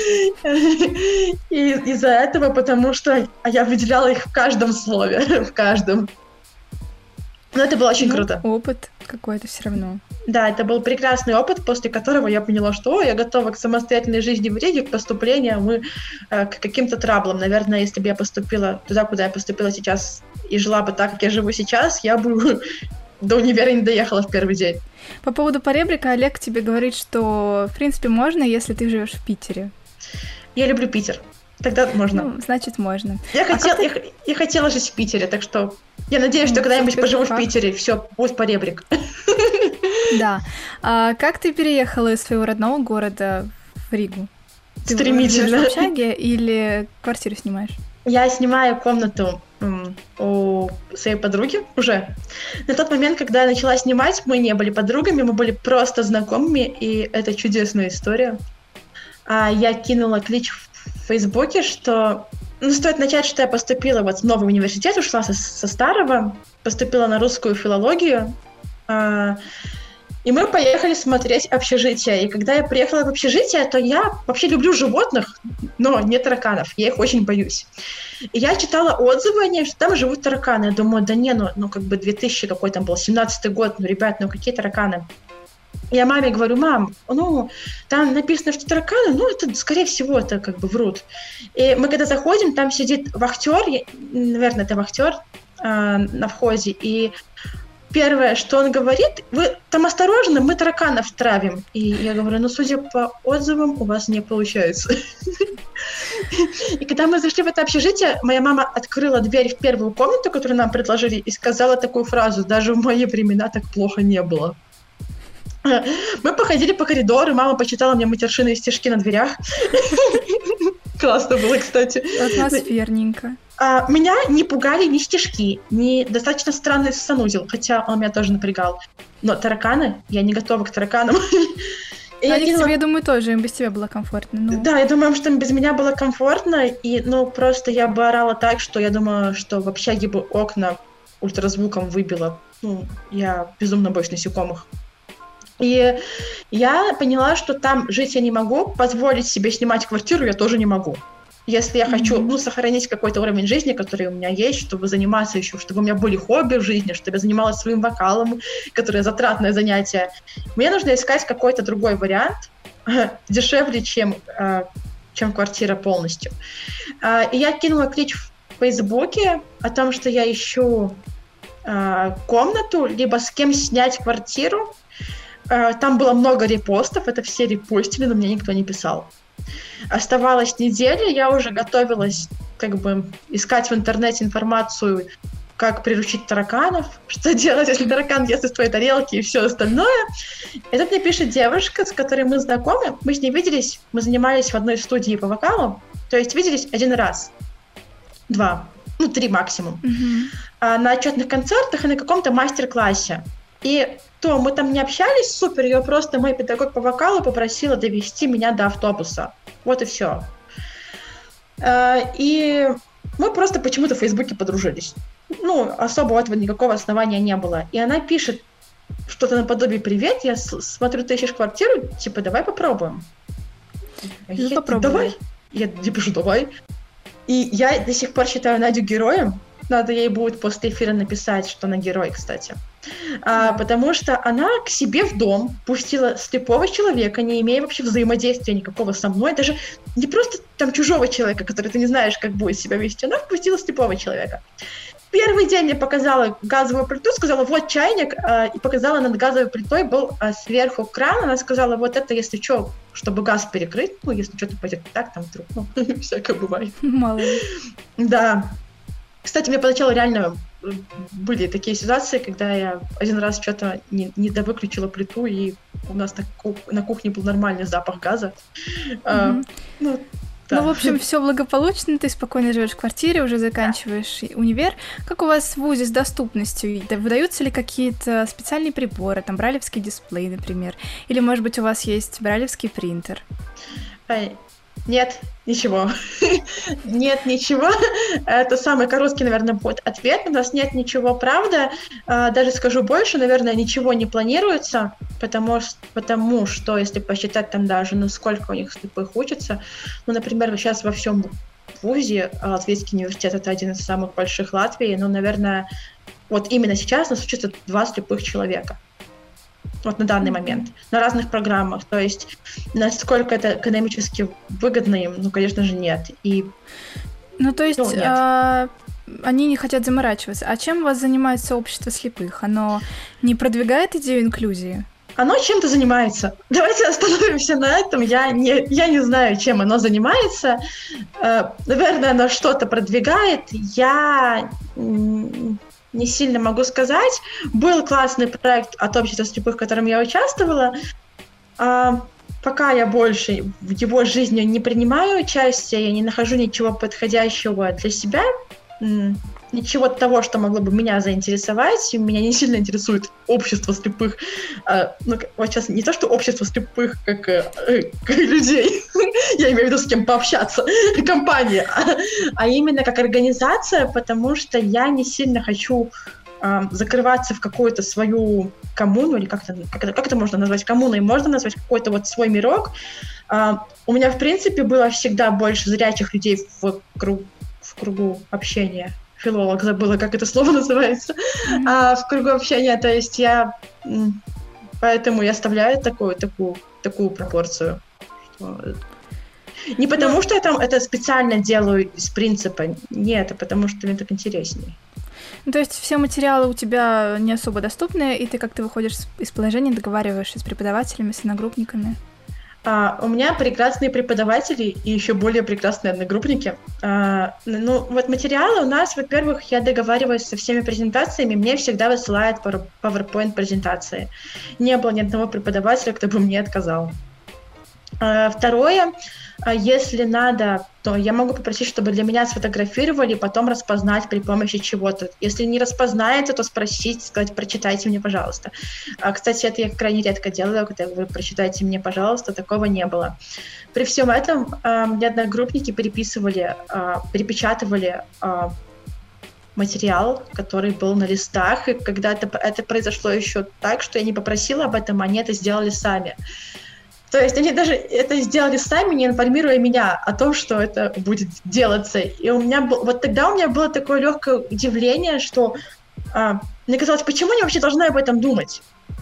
и из-за этого, потому что я выделяла их в каждом слове, в каждом. Но это было очень круто. Опыт какой-то все равно. Да, это был прекрасный опыт, после которого я поняла, что я готова к самостоятельной жизни в Риге, к поступлению к каким-то траблам. Наверное, если бы я поступила туда, куда я поступила сейчас, и жила бы так, как я живу сейчас, я бы до универа не доехала в первый день. По поводу поребрика Олег тебе говорит, что, в принципе, можно, если ты живешь в Питере. Я люблю Питер. Тогда можно. Ну, значит, можно. Я хотела жить в Питере, так что я надеюсь, что когда-нибудь поживу в Питере, все, будет поребрик. Да. А как ты переехала из своего родного города в Ригу? Стремительно. Ты живешь в общаге или квартиру снимаешь? Я снимаю комнату у своей подруги уже. На тот момент, когда я начала снимать, мы не были подругами, мы были просто знакомыми, и это чудесная история. Я кинула клич в Фейсбуке, что... стоит начать, что я поступила в новый университет, ушла со старого, поступила на русскую филологию, и мы поехали смотреть общежитие. И когда я приехала в общежитие, то я вообще люблю животных, но не тараканов, я их очень боюсь. И я читала отзывы о них, что там живут тараканы. Я думаю, да не, 2000 какой там был, 17-й год, ребят, какие тараканы? Я маме говорю, мам, там написано, что тараканы, это, скорее всего, это врут. И мы когда заходим, там сидит вахтер, наверное, это вахтер на входе, и первое, что он говорит, вы там осторожно, мы тараканов травим. И я говорю, судя по отзывам, у вас не получается. И когда мы зашли в это общежитие, моя мама открыла дверь в первую комнату, которую нам предложили, и сказала такую фразу, даже в мои времена так плохо не было. Мы походили по коридору, мама почитала мне матершинные стишки на дверях. Классно было, кстати. Атмосферненько. Меня не пугали ни стишки, ни достаточно странный санузел, хотя он меня тоже напрягал. Но тараканы, я не готова к тараканам. Они к тебе, я думаю, тоже, им без тебя было комфортно. Да, я думаю, что им без меня было комфортно, и, просто я бы орала так, что я думаю, что в общаге бы окна ультразвуком выбило. Я безумно боюсь насекомых. И я поняла, что там жить я не могу, позволить себе снимать квартиру я тоже не могу. Если я хочу, сохранить какой-то уровень жизни, который у меня есть, чтобы заниматься еще, чтобы у меня были хобби в жизни, чтобы я занималась своим вокалом, которое затратное занятие, мне нужно искать какой-то другой вариант, дешевле, чем квартира полностью. И я кинула клич в Фейсбуке о том, что я ищу комнату, либо с кем снять квартиру. Там было много репостов, это все репостили, но мне никто не писал. Оставалась неделя, я уже готовилась искать в интернете информацию, как приручить тараканов, что делать, если таракан ест из твоей тарелки и все остальное. И тут мне пишет девушка, с которой мы знакомы, мы с ней виделись, мы занимались в одной студии по вокалу, то есть виделись один раз, 2, 3 максимум, на отчетных концертах и на каком-то мастер-классе. И то мы там не общались супер, ее просто мой педагог по вокалу попросила довести меня до автобуса. Вот и все. И мы просто почему-то в Фейсбуке подружились. Особо у этого никакого основания не было. И она пишет что-то наподобие «Привет, я смотрю, ты ищешь квартиру, давай попробуем». Попробуем. Давай. Я пишу «давай». И я до сих пор считаю Надю героем. Надо ей будет после эфира написать, что она герой, кстати. Потому что она к себе в дом пустила слепого человека, не имея вообще взаимодействия никакого со мной, даже не просто там чужого человека, который ты не знаешь, как будет себя вести, она впустила слепого человека. Первый день я показала газовую плиту, сказала, вот чайник, и показала над газовой плитой был сверху кран, она сказала, вот это, если что, чтобы газ перекрыть, если что-то пойдет так, там вдруг, всякое бывает. Мало ли. Да. Кстати, мне поначалу реально были такие ситуации, когда я один раз что-то не довыключила плиту, и у нас на кухне был нормальный запах газа. Да. Ну, в общем, все благополучно, ты спокойно живешь в квартире, уже заканчиваешь универ. Как у вас в вузе с доступностью? Выдаются ли какие-то специальные приборы, там, брайлевский дисплей, например? Или, может быть, у вас есть брайлевский принтер? Нет, ничего. Нет, ничего. Это самый короткий, наверное, будет ответ. У нас нет ничего, правда. Даже скажу больше, наверное, ничего не планируется, потому что, если посчитать там даже, ну, сколько у них слепых учатся, ну, например, сейчас во всем вузе Латвийский университет — это один из самых больших Латвии, но, наверное, вот именно сейчас у нас учатся 2 слепых человека. Вот на данный момент, на разных программах. То есть, насколько это экономически выгодно им, ну, конечно же, нет. Ну, то есть, они не хотят заморачиваться. А чем у вас занимается общество слепых? Оно не продвигает идею инклюзии? Оно чем-то занимается. Давайте остановимся на этом. Я не знаю, чем оно занимается. Наверное, оно что-то продвигает. Я не сильно могу сказать. Был классный проект от общества слепых, в котором я участвовала. Пока я больше в его жизни не принимаю участие, я не нахожу ничего подходящего для себя, ничего того, что могло бы меня заинтересовать. Меня не сильно интересует общество слепых. Ну, вот сейчас не то, что общество слепых, как людей, я имею в виду, с кем пообщаться, компания, а именно как организация, потому что я не сильно хочу закрываться в какую-то свою коммуну, или как это можно назвать, коммуной можно назвать какой-то вот свой мирок. У меня, в принципе, было всегда больше зрячих людей в кругу общения. Филолог, забыла, как это слово называется. В кругу общения, то есть поэтому я оставляю такую пропорцию. Не потому, что я там это специально делаю из принципа, нет, а потому что мне так интереснее. Ну, то есть все материалы у тебя не особо доступны, и ты как-то выходишь из положения, договариваешься с преподавателями, с одногруппниками? У меня прекрасные преподаватели и еще более прекрасные одногруппники. Ну, вот материалы у нас, во-первых, я договариваюсь со всеми презентациями, мне всегда высылают PowerPoint-презентации. Не было ни одного преподавателя, кто бы мне отказал. Второе, если надо, то я могу попросить, чтобы для меня сфотографировали, потом распознать при помощи чего-то. Если не распознаете, то спросить, сказать: прочитайте мне, пожалуйста. Кстати, это я крайне редко делаю, когда вы прочитайте мне, пожалуйста, такого не было. При всем этом мне одногруппники перепечатывали материал, который был на листах, и когда это произошло еще так, что я не попросила об этом, они это сделали сами. То есть они даже это сделали сами, не информируя меня о том, что это будет делаться. И вот тогда у меня было такое легкое удивление, что мне казалось, почему они вообще должны об этом думать?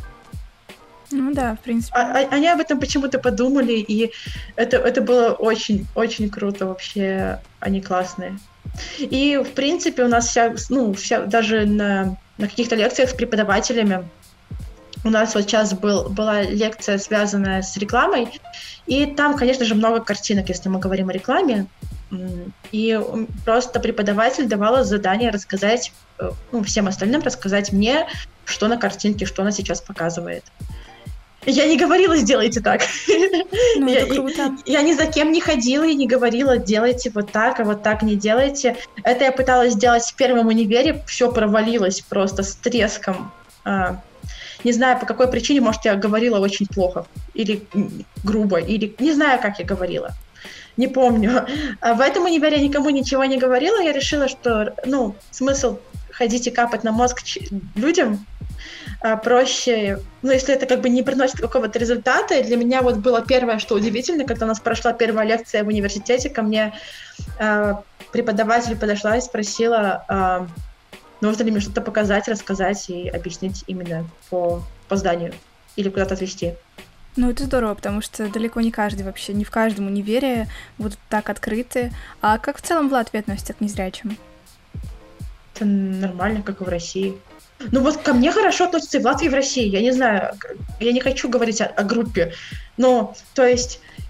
Ну да, в принципе. Они об этом почему-то подумали, и это было очень круто вообще. Они классные. И, в принципе, у нас даже на каких-то лекциях с преподавателями у нас вот сейчас была лекция, связанная с рекламой, и там, конечно же, много картинок, если мы говорим о рекламе. И просто преподаватель давала задание рассказать, всем остальным рассказать мне, что на картинке, что она сейчас показывает. Я не говорила: сделайте так. Ну, это круто. Я ни за кем не ходила и не говорила: делайте вот так, а вот так не делайте. Это я пыталась сделать в первом универе, все провалилось просто с треском. Не знаю, по какой причине, может, я говорила очень плохо, или грубо, или не знаю, как я говорила. Не помню. В этом универе я никому ничего не говорила. Я решила, что, смысл ходить и капать на мозг людям проще, если это как бы не приносит какого-то результата. И для меня вот было первое, что удивительно, когда у нас прошла первая лекция в университете, ко мне преподаватель подошла и спросила: нужно ли мне что-то показать, рассказать и объяснить именно по зданию или куда-то отвезти. Ну, это здорово, потому что далеко не каждый вообще, не в каждом универе будут так открыты. А как в целом в Латвии относятся к незрячим? Это нормально, как и в России. Ну вот ко мне хорошо относятся и в Латвии, и в России. Я не знаю, я не хочу говорить о группе. Но, то есть,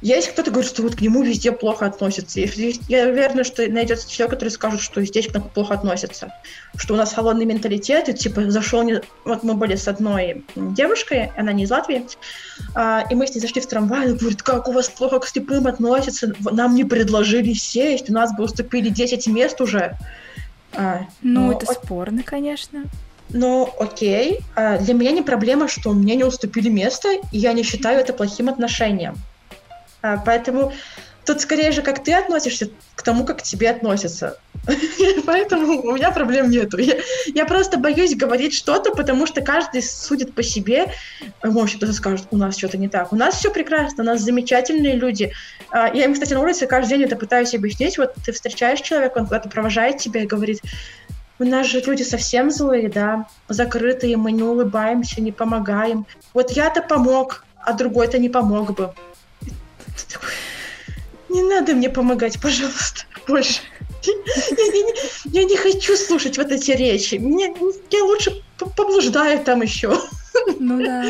Если кто-то говорит, что вот к нему везде плохо относятся, я уверена, что найдется человек, который скажет, что здесь к нам плохо относятся, что у нас холодный менталитет, и типа зашел... Вот мы были с одной девушкой, она не из Латвии, и мы с ней зашли в трамвай, она говорит, как у вас плохо к слепым относятся, нам не предложили сесть, у нас бы уступили 10 мест уже. Это спорно, конечно. Ну, окей. Для меня не проблема, что мне не уступили место, и я не считаю это плохим отношением. Поэтому тут скорее же, как ты относишься к тому, как к тебе относятся. Поэтому у меня проблем нету. Я просто боюсь говорить что-то, потому что каждый судит по себе. Может, кто-то скажет, у нас что-то не так. У нас все прекрасно, у нас замечательные люди. Я им, кстати, на улице каждый день это пытаюсь объяснить. Вот ты встречаешь человека, он куда-то провожает тебя и говорит, у нас же люди совсем злые, да, закрытые, мы не улыбаемся, не помогаем. Вот я-то помог, а другой-то не помог бы. Не надо мне помогать, пожалуйста, больше. Я не хочу слушать вот эти речи. Я лучше поблуждаю там еще. Ну да.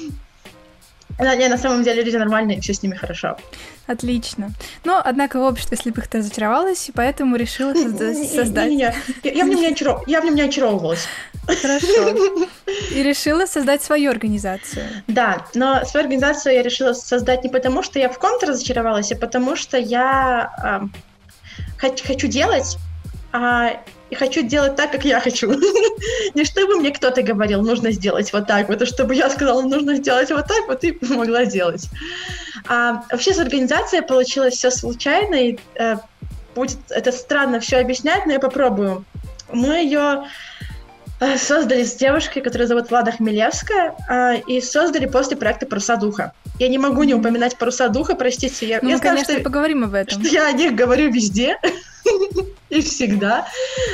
На самом деле люди нормальные, все с ними хорошо. Отлично. Но, однако, общество слепых ты разочаровалась, и поэтому решила создать... Я в нем не очаровывалась. Хорошо. И решила создать свою организацию. Да, но свою организацию я решила создать не потому, что я в ком-то разочаровалась, а потому что я хочу делать, и хочу делать так, как я хочу. Не чтобы мне кто-то говорил, нужно сделать вот так вот, а чтобы я сказала, нужно сделать вот так вот, и могла делать. Вообще с организацией получилось все случайно, и будет это странно все объяснять, но я попробую. Мы ее создали с девушкой, которая зовут Влада Хмелевская, и создали после проекта «Паруса духа». Я не могу не упоминать «Паруса духа», простите. Я мы, знаю, конечно, поговорим об этом. Что я о них говорю везде и всегда.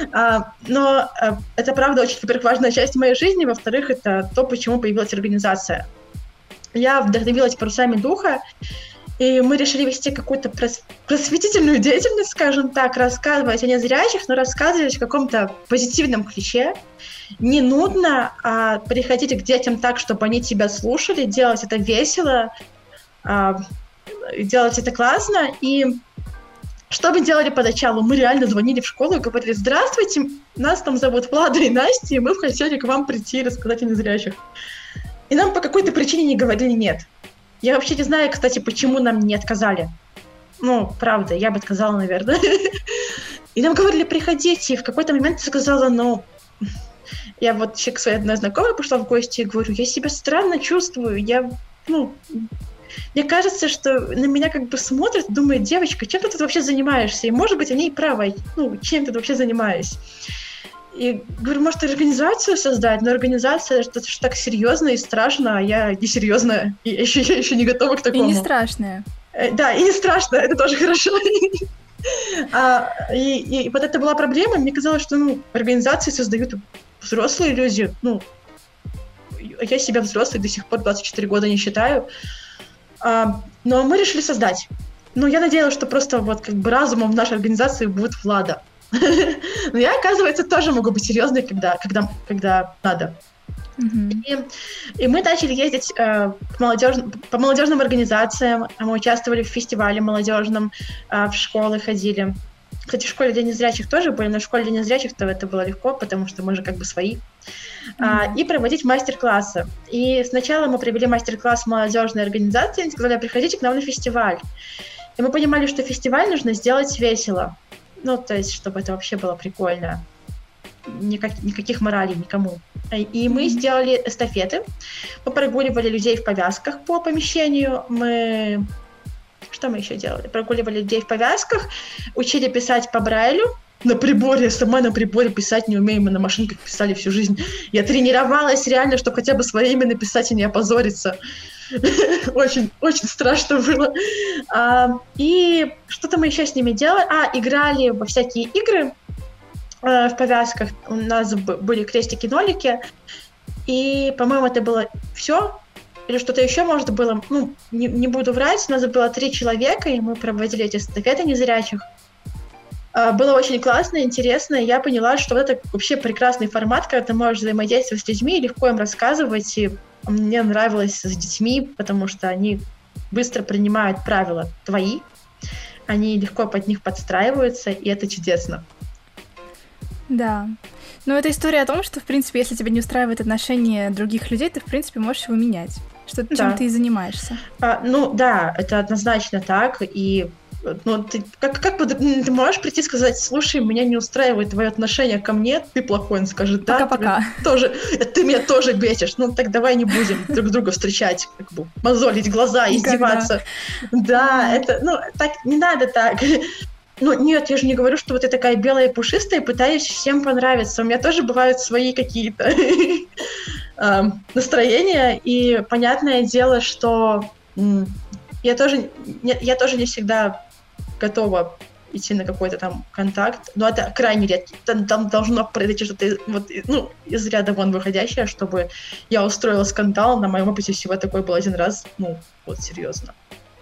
Но это, правда, очень, во-первых, важная часть моей жизни, во-вторых, это то, почему появилась организация. Я вдохновилась «Парусами духа», и мы решили вести какую-то просветительную деятельность, скажем так, рассказывать о незрячих, но рассказывать в каком-то позитивном ключе. Не нудно, а приходить к детям так, чтобы они тебя слушали, делать это весело, делать это классно. И что мы делали поначалу? Мы реально звонили в школу и говорили: здравствуйте, нас там зовут Влада и Настя, и мы хотели к вам прийти и рассказать о незрячих. И нам по какой-то причине не говорили «нет». Я вообще не знаю, кстати, почему нам не отказали. Ну, правда, я бы отказала, наверное. И нам говорили: приходите. И в какой-то момент я сказала: я вот еще к своей одной знакомой пошла в гости и говорю: я себя странно чувствую. Мне кажется, что на меня как бы смотрят, думают: девочка, чем ты тут вообще занимаешься? И, может быть, они и правы. Чем ты вообще занимаешься? И говорю: может, организацию создать? Но организация — это же так серьезно и страшно, а я не серьезная. И я еще не готова к такому. И не страшная. Да, и не страшно, это тоже хорошо. И вот это была проблема. Мне казалось, что организации создают взрослые люди. Я себя взрослой до сих пор 24 года не считаю. Но мы решили создать. Я надеялась, что просто вот как бы разумом в нашей организации будет Влада. Но я, оказывается, тоже могу быть серьезной, когда надо. Mm-hmm. И мы начали ездить по молодежным организациям. Мы участвовали в фестивале молодежном, в школы ходили. Кстати, в школе для незрячих тоже были, но в школе для незрячих-то это было легко, потому что мы же как бы свои. Mm-hmm. И проводить мастер-классы. И сначала мы провели мастер-класс в молодежной организации, и сказали: приходите к нам на фестиваль. И мы понимали, что фестиваль нужно сделать весело. То есть, чтобы это вообще было прикольно. Никаких моралей никому. И мы сделали эстафеты. Мы прогуливали людей в повязках по помещению. Что мы еще делали? Прогуливали людей в повязках, учили писать по Брайлю. На приборе, я сама на приборе писать не умею, мы на машинках писали всю жизнь. Я тренировалась реально, чтобы хотя бы свое имя написать и не опозориться. Очень, очень страшно было. И что-то мы еще с ними делали. Играли во всякие игры в повязках. У нас были крестики-нолики. И, по-моему, это было все. Или что-то еще, может, было. Не буду врать. У нас было 3 человека, и мы проводили эти эстафеты незрячих. Было очень классно, интересно. Я поняла, что вот это вообще прекрасный формат, когда ты можешь взаимодействовать с людьми и легко им рассказывать. И мне нравилось с детьми, потому что они быстро принимают правила твои, они легко под них подстраиваются, и это чудесно. Да. Но это история о том, что, в принципе, если тебя не устраивает отношения других людей, ты, в принципе, можешь его менять. Чем ты и занимаешься. Да, это однозначно так, и ты, как бы ты можешь прийти и сказать: слушай, меня не устраивает твое отношение ко мне, ты плохой. Он скажет: да, пока-пока. Ты меня тоже бесишь, так давай не будем друг друга встречать, как бы мозолить глаза, издеваться. Да, это, так, не надо так. Нет, я же не говорю, что вот я такая белая и пушистая, и пытаюсь всем понравиться. У меня тоже бывают свои какие-то настроения, и понятное дело, что я тоже не всегда готова идти на какой-то там контакт, но это крайне редко. Там должно произойти что-то из ряда вон выходящее, чтобы я устроила скандал. На моем опыте всего такой был один раз, серьезно.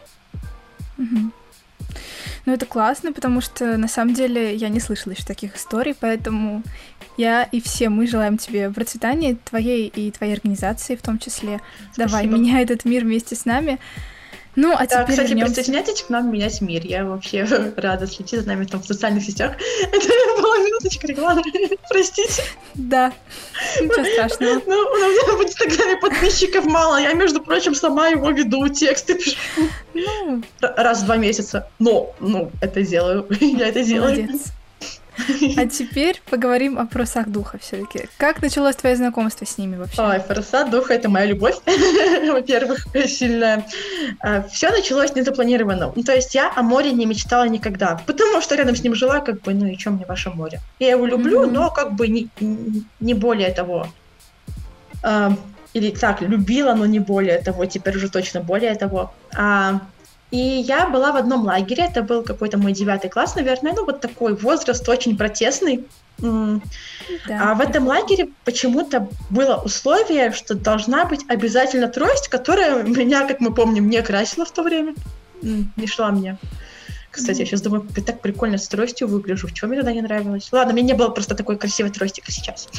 Угу. Это классно, потому что, на самом деле, я не слышала еще таких историй, поэтому я и все мы желаем тебе процветания, твоей и твоей организации в том числе. Спасибо. Давай, меняй этот мир вместе с нами. А теперь кстати, вернёмся. Присоединяйтесь к нам менять мир. Я вообще рада следить за нами там в социальных сетях. Это была минуточка рекламы. Простите. Да, ничего страшного. У меня в Инстаграме подписчиков мало. Я, между прочим, сама его веду, тексты пишу. Раз в 2 месяца. Но, это делаю. Я это делаю. Молодец. А теперь поговорим о парусах духа все-таки. Как началось твое знакомство с ними вообще? Ой, паруса духа — это моя любовь, во-первых, сильная. Все началось незапланированно. То есть я о море не мечтала никогда, потому что рядом с ним жила, и чё мне ваше море? Я его люблю, но не более того. Или так, любила, но не более того, теперь уже точно более того. И я была в одном лагере, это был какой-то мой 9 класс, наверное, такой возраст, очень протестный. Да. А в этом лагере почему-то было условие, что должна быть обязательно трость, которая меня, как мы помним, не красила в то время, не шла мне. Кстати, я сейчас думаю, так прикольно с тростью выгляжу. В чем мне тогда не нравилось? Ладно, мне не было просто такой красивой трости, как сейчас.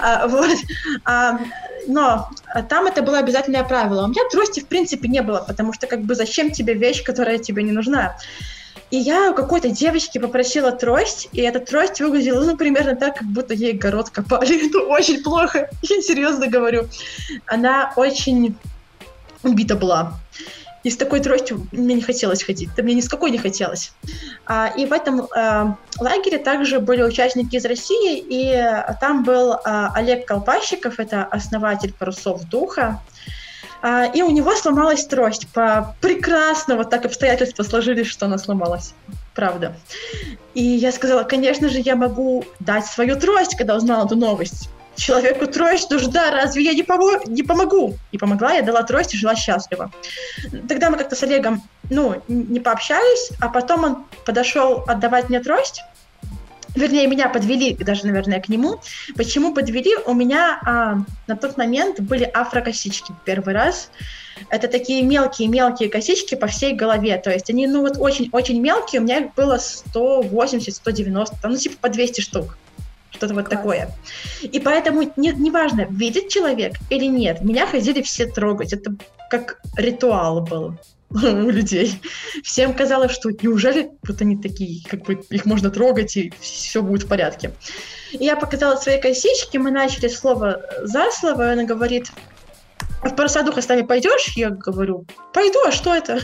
Но там это было обязательное правило. У меня трости, в принципе, не было, потому что зачем тебе вещь, которая тебе не нужна? И я у какой-то девочки попросила трость, и эта трость выглядела, примерно так, как будто ей город копали. Это очень плохо, я серьезно говорю. Она очень убита была. И с такой тростью мне не хотелось ходить. Да мне ни с какой не хотелось. И в этом лагере также были участники из России, и там был Олег Колпащиков, это основатель парусов духа. И у него сломалась трость. Прекрасно так обстоятельства сложились, что она сломалась. Правда. И я сказала: конечно же, я могу дать свою трость, когда узнала эту новость. Человеку трость нужна, разве я не помогу? И помогла, я дала трость и жила счастливо. Тогда мы как-то с Олегом, не пообщались, а потом он подошел отдавать мне трость. Вернее, меня подвели, даже, наверное, к нему. Почему подвели? У меня на тот момент были афрокосички первый раз. Это такие мелкие косички по всей голове. То есть они, очень-очень мелкие. У меня их было 180, 190, по 200 штук. Что-то вот такое. И поэтому неважно, видит человек или нет, меня ходили все трогать. Это как ритуал был у людей. Всем казалось, что неужели вот они такие, их можно трогать, и все будет в порядке. И я показала свои косички, мы начали слово за слово, и она говорит: в паруса духа с нами пойдешь? Я говорю: пойду, а что это?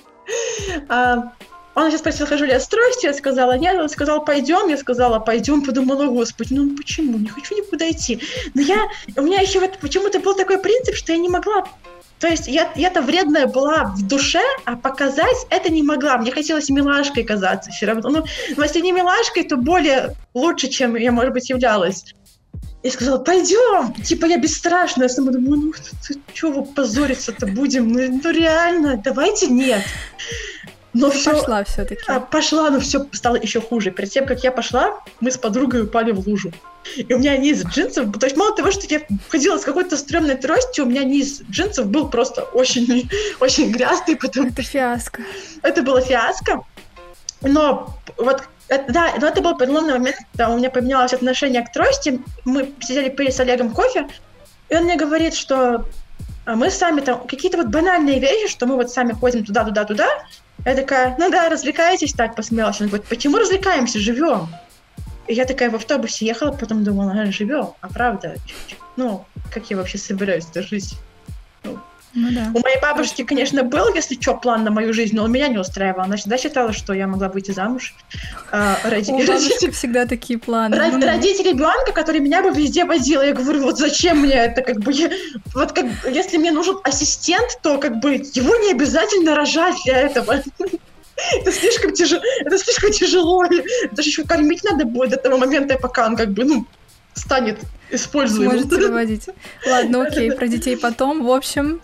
Он сейчас спросил, хожу ли я с тростью, я сказала нет, он сказал пойдем, я сказала пойдем, подумала: господи, почему, не хочу никуда идти. Но у меня еще почему-то был такой принцип, что я не могла, то есть я-то вредная была в душе, а показать это не могла, мне хотелось милашкой казаться все равно, если не милашкой, то более лучше, чем я, может быть, являлась. И сказала: пойдем, я бесстрашная. Я сама думаю: чего позориться-то будем, реально, давайте нет. Но пошла все-таки. Пошла, но все стало еще хуже. Перед тем, как я пошла, мы с подругой упали в лужу. И у меня низ джинсов, то есть мало того, что я ходила с какой-то стрёмной тростью, у меня низ джинсов был просто очень, очень грязный. Это фиаско. Это было фиаско. Но это был переломный момент, когда у меня поменялось отношение к трости. Мы сидели, пили с Олегом кофе, и он мне говорит, что А мы сами там, какие-то вот банальные вещи, что мы вот сами ходим туда. Я такая, ну да, развлекаетесь, так посмеялась. Он говорит, почему развлекаемся, живем? И я такая в автобусе ехала, потом думала, живем, а правда, ну, как я вообще собираюсь-то жить? Ну, да. У моей бабушки, конечно, был, если что, план на мою жизнь, но он меня не устраивал. Она всегда считала, что я могла выйти замуж. У бабушки всегда такие планы. Родить ребенка, который меня бы везде возил. Я говорю, вот зачем мне это, как бы, вот как, если мне нужен ассистент, то как бы его не обязательно рожать для этого. Это слишком тяжело. Это же еще кормить надо будет до того момента, пока он как бы, ну, станет используемым. Сможете выводить. Ладно, окей, про детей потом. В общем,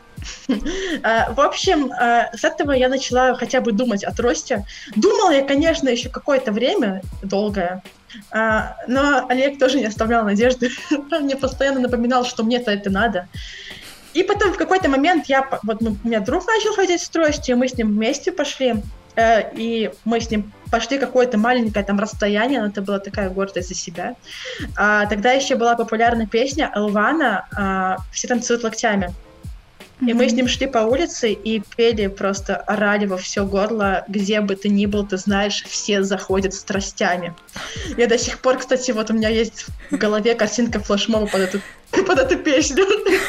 с этого я начала хотя бы думать о тросте. Думала я, конечно, еще какое-то время, долгое, но Олег тоже не оставлял надежды. Он мне постоянно напоминал, что мне-то это надо. И потом в какой-то момент у меня друг начал ходить с тростью, мы с ним вместе пошли, и мы с ним пошли какое-то маленькое там расстояние, но это была такая гордость за себя. Тогда еще была популярна песня Элвана «Все танцуют локтями». И мы с ним шли по улице и пели, просто орали во все горло, где бы ты ни был, ты знаешь, все заходят страстями. Я до сих пор, кстати, вот у меня есть в голове картинка флешмоба под эту песню.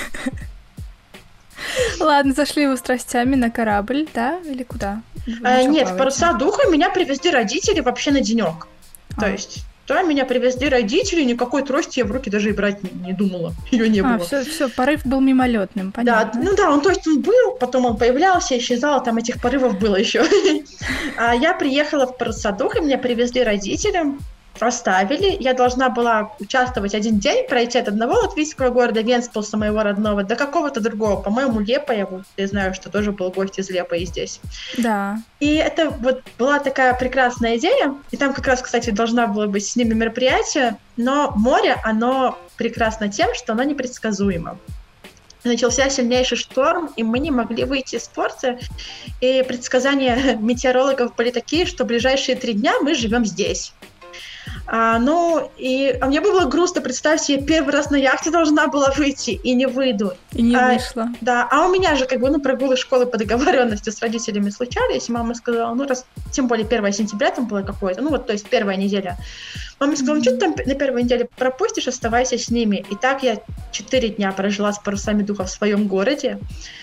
Ладно, зашли вы страстями на корабль, да? Или куда? Нет, в паруса духа меня привезли родители вообще на денек. То есть... Да, меня привезли родители, никакой трости я в руки даже и брать не думала, ее не было. Все, порыв был мимолетным, понятно. Да, он был, потом он появлялся, исчезал, там этих порывов было еще. Я приехала в паруса духа, меня привезли родители, оставили. Я должна была участвовать один день, пройти от одного латвийского города Венспилса, моего родного, до какого-то другого. По-моему, Лепая, я знаю, что тоже был гость из Лепаи здесь. Да. И это вот была такая прекрасная идея. И там как раз, кстати, должна была быть с ними мероприятие. Но море, оно прекрасно тем, что оно непредсказуемо. Начался сильнейший шторм, и мы не могли выйти из порта. И предсказания метеорологов были такие, что ближайшие 3 дня мы живем здесь. А мне было грустно, представьте, я первый раз на яхте должна была выйти, и не выйду. И не вышла. Да, у меня же прогулы школы по договоренности с родителями случались, и мама сказала, тем более 1 сентября там было какое-то, то есть 1 неделя. Мама сказала, что ты там на 1 неделе пропустишь, оставайся с ними. И так я 4 дня прожила с парусами духа в своем городе,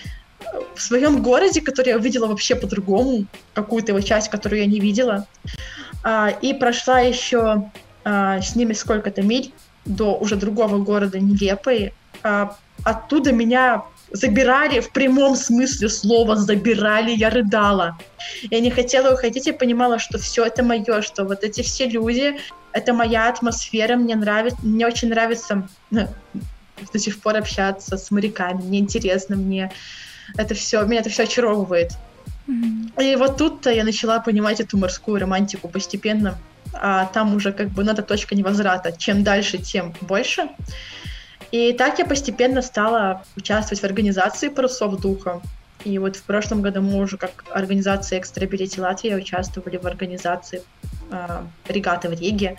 который я увидела вообще по-другому, какую-то его часть, которую я не видела. И прошла еще с ними сколько-то миль до уже другого города Нелепой. Оттуда меня забирали, в прямом смысле слова забирали, я рыдала. Я не хотела уходить, я понимала, что все это мое, что вот эти все люди, это моя атмосфера, мне очень нравится до сих пор общаться с моряками, мне интересно, меня это все очаровывает. И вот тут-то я начала понимать эту морскую романтику постепенно, а там уже это точка невозврата. Чем дальше, тем больше. И так я постепенно стала участвовать в организации парусов духа. И вот в прошлом году мы уже как организация Экстрабилити Латвия участвовали в организации регаты в Риге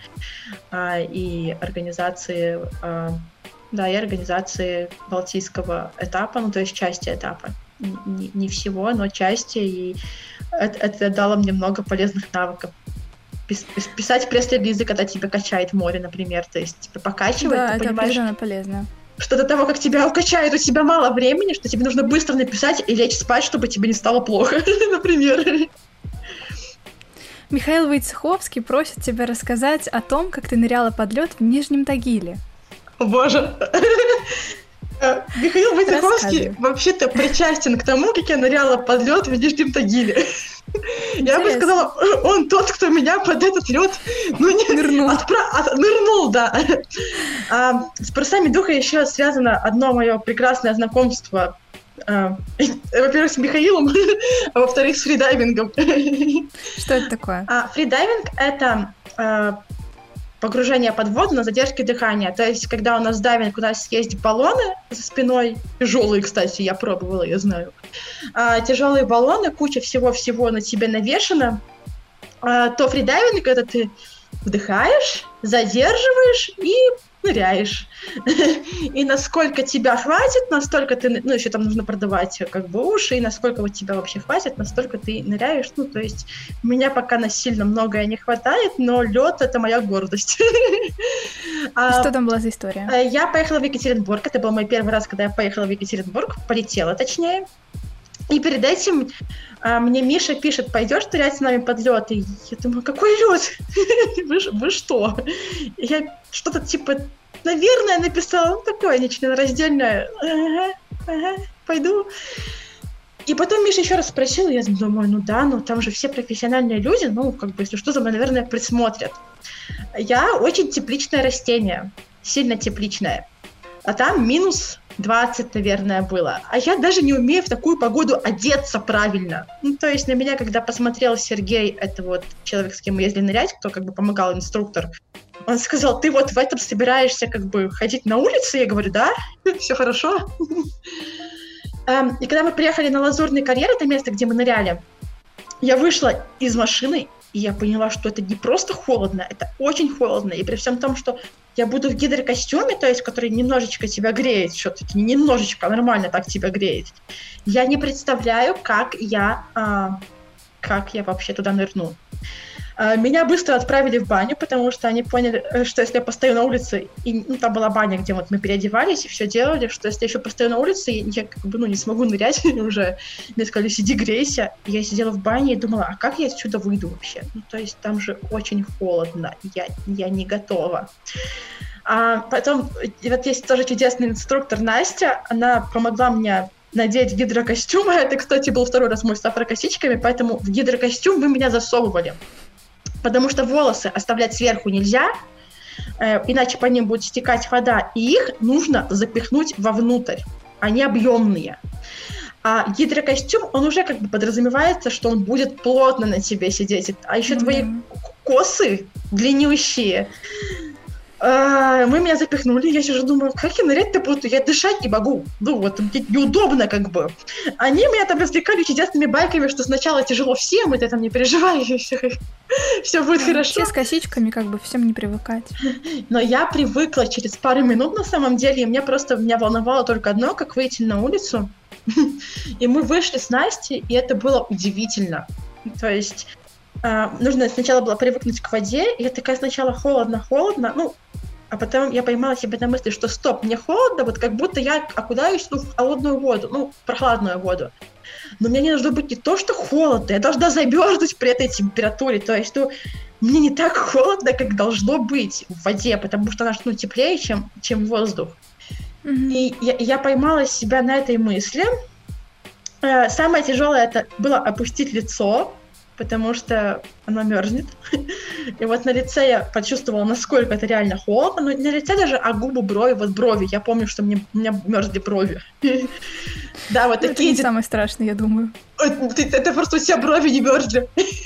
и организации Балтийского этапа, то есть части этапа. Не всего, но части, и это дало мне много полезных навыков. Писать пресс-релизы, когда тебя качает в море, например, то есть тебя покачивает, да, ты это понимаешь, определенно полезно. Что до того, как тебя укачает, у тебя мало времени, что тебе нужно быстро написать и лечь спать, чтобы тебе не стало плохо, например. Михаил Войцеховский просит тебя рассказать о том, как ты ныряла под лед в Нижнем Тагиле. О боже! Михаил Войцеховский вообще-то причастен к тому, как я ныряла под лед в Нижнем Тагиле. Я бы сказала, он тот, кто меня под этот лед нырнул, да. С парусами духа еще связано одно мое прекрасное знакомство. Во-первых, с Михаилом, а во-вторых, с фридайвингом. Что это такое? Фридайвинг — это погружение под воду на задержке дыхания. То есть, когда у нас дайвинг, у нас есть баллоны за спиной, тяжелые, кстати, я пробовала, я знаю. Тяжелые баллоны, куча всего-всего на тебе навешено. То фридайвинг — это ты вдыхаешь, задерживаешь и ныряешь. И насколько тебя хватит, настолько ты... Ну, еще там нужно продавать как бы уши, и насколько вот тебя вообще хватит, настолько ты ныряешь. Ну, то есть меня пока насильно многое не хватает, но лед — это моя гордость. Что там была за история? Я поехала в Екатеринбург. Это был мой первый раз, когда я поехала в Екатеринбург. Полетела, точнее. И перед этим мне Миша пишет: пойдешь нырять с нами под лед? И я думаю, какой лед? Вы что? Я что-то типа, наверное, написала, ну, такое нечленораздельное. Ага, пойду. И потом Миша еще раз спросил, и я думаю, ну да, ну там же все профессиональные люди, ну, как бы, если что, за мной, наверное, присмотрят. Я очень тепличное растение, сильно тепличное. А там минус 20, наверное, было. А я даже не умею в такую погоду одеться правильно. Ну, то есть на меня, когда посмотрел Сергей, это вот человек, с кем мы ездили нырять, кто как бы помогал, инструктор, он сказал: ты вот в этом собираешься как бы ходить на улице? Я говорю: да, все хорошо. И когда мы приехали на Лазурный карьер, это место, где мы ныряли, я вышла из машины, и я поняла, что это не просто холодно, это очень холодно. И при всем том, что я буду в гидрокостюме, то есть который немножечко тебя греет, все-таки не немножечко, а нормально так тебя греет, я не представляю, как я вообще туда нырну. Меня быстро отправили в баню, потому что они поняли, что если я постою на улице, и там была баня, где вот мы переодевались и все делали, что если я еще постою на улице, я как бы не смогу нырять уже. Мне сказали: сиди, грейся. И я сидела в бане и думала, а как я отсюда выйду вообще? Ну, то есть там же очень холодно, я не готова. А потом, вот есть тоже чудесный инструктор Настя, она помогла мне надеть гидрокостюм. Это, кстати, был второй раз мой с афрокосичками, поэтому в гидрокостюм вы меня засовывали. Потому что волосы оставлять сверху нельзя, иначе по ним будет стекать вода, и их нужно запихнуть вовнутрь. Они объемные. А гидрокостюм, он уже как бы подразумевается, что он будет плотно на тебе сидеть. А еще твои косы длиннющие. Мы меня запихнули, я сижу, думаю, как я нырять-то буду? Я дышать не могу. Ну, вот, неудобно как бы. Они меня там развлекали чудесными байками, что сначала тяжело всем, и ты там не переживай, все будет хорошо. Все с косичками, как бы, всем не привыкать. Но я привыкла через пару минут, на самом деле, и меня волновало только одно, как выйти на улицу. И мы вышли с Настей, и это было удивительно. То есть нужно сначала было привыкнуть к воде, и я такая сначала холодно, ну, а потом я поймала себя на мысли, что стоп, мне холодно, вот как будто я окунаюсь в холодную воду, ну, в прохладную воду. Но мне не должно быть не то, что холодно, я должна замерзнуть при этой температуре, то есть, мне не так холодно, как должно быть в воде, потому что она, теплее, чем воздух. Mm-hmm. И я поймала себя на этой мысли. Самое тяжелое это было опустить лицо, потому что оно мерзнет. И вот на лице я почувствовала, насколько это реально холодно. Но не на лице даже, а губы, брови. Вот брови. Я помню, что у меня мерзли брови. Да, вот такие. Это не самое страшное, я думаю. Это просто у тебя брови не мерзли.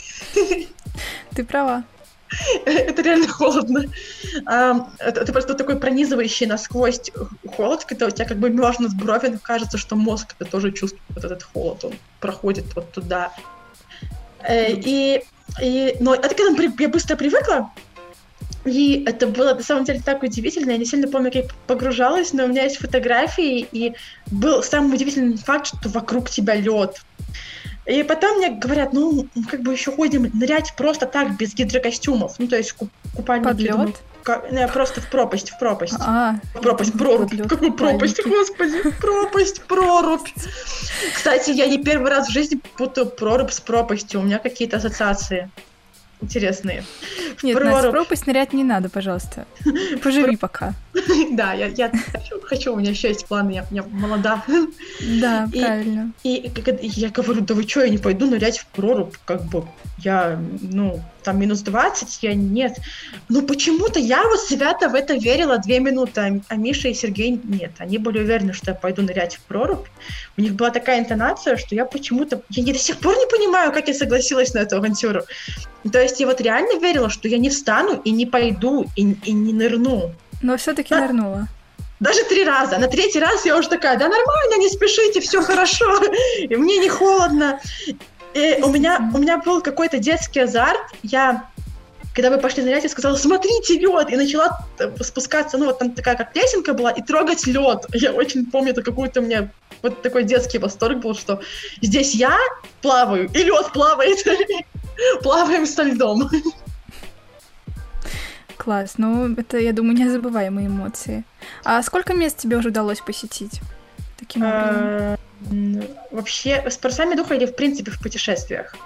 Ты права. Это реально холодно. Это просто такой пронизывающий насквозь холод, когда у тебя как бы мерзнут брови, но кажется, что мозг это тоже чувствует вот этот холод, он проходит вот туда. Но это когда я быстро привыкла, и это было на самом деле так удивительно. Я не сильно помню, как я погружалась, но у меня есть фотографии, и был самый удивительный факт, что вокруг тебя лед. И потом мне говорят, как бы еще ходим нырять просто так, без гидрокостюмов. Ну, то есть купальник. Под лед? Просто в пропасть. Пропасть, прорубь. Какую пропасть, господи, прорубь. Кстати, я не первый раз в жизни путаю прорубь с пропастью. У меня какие-то ассоциации интересные. Нет, Настя, в пропасть нырять не надо, пожалуйста. Поживи пока. Да, я хочу, у меня еще есть планы, я молода. Да, правильно. И я говорю, да вы что, я не пойду нырять в прорубь, как бы, там минус 20, нет. Но почему-то я вот свято в это верила 2 минуты, а Миша и Сергей нет. Они были уверены, что я пойду нырять в прорубь. У них была такая интонация, что я почему-то... Я до сих пор не понимаю, как я согласилась на эту авантюру. То есть я вот реально верила, что я не встану и не пойду, и не нырну. Но все-таки нырнула. Даже 3 раза. На 3-й раз я уже такая, да нормально, не спешите, все хорошо. И мне не холодно. И у меня был какой-то детский азарт. Я когда мы пошли нырять, я сказала: смотрите, лед! И начала спускаться, ну, вот там такая как лесенка была, и трогать лед. Я очень помню, это какой-то у меня вот такой детский восторг был, что здесь я плаваю, и лед плавает. Плаваем со льдом. Класс, ну, это, я думаю, незабываемые эмоции. А сколько мест тебе уже удалось посетить таким образом? Вообще, с парусами духа или, в принципе, в путешествиях?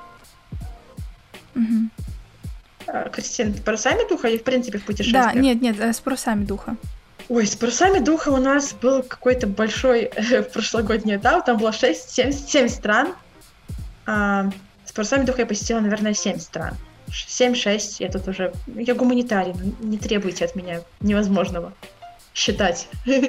Кристина, с парусами духа или, в принципе, в путешествиях? Да, нет, с парусами духа. Ой, с парусами духа у нас был какой-то большой прошлогодний этап, там было 7 стран. С парусами духа я посетила, наверное, 7 стран. 7-6, я тут уже... Я гуманитарий, не требуйте от меня невозможного считать.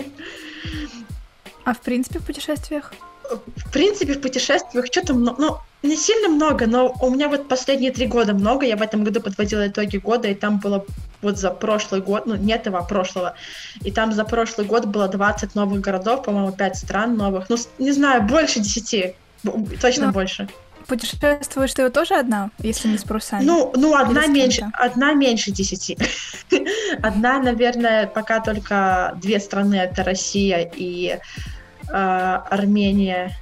А в принципе в путешествиях? В принципе, в путешествиях что-то много, ну, не сильно много, но у меня вот последние 3 года много, я в этом году подводила итоги года, и там было вот за прошлый год, ну, не этого, а прошлого, и там за прошлый год было 20 новых городов, по-моему, 5 стран новых, ну, не знаю, больше 10, точно больше. Путешествуешь ты тоже одна, если не с парусами? Ну, одна меньше 10. Одна, наверное, пока только 2 страны, это Россия и Армения.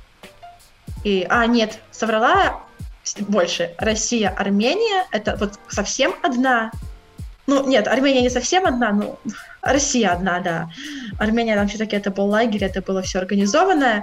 Нет, соврала больше. Россия, Армения, это вот совсем одна. Ну, нет, Армения не совсем одна, но Россия одна, да. Армения, там все-таки это был лагерь, это было все организованное.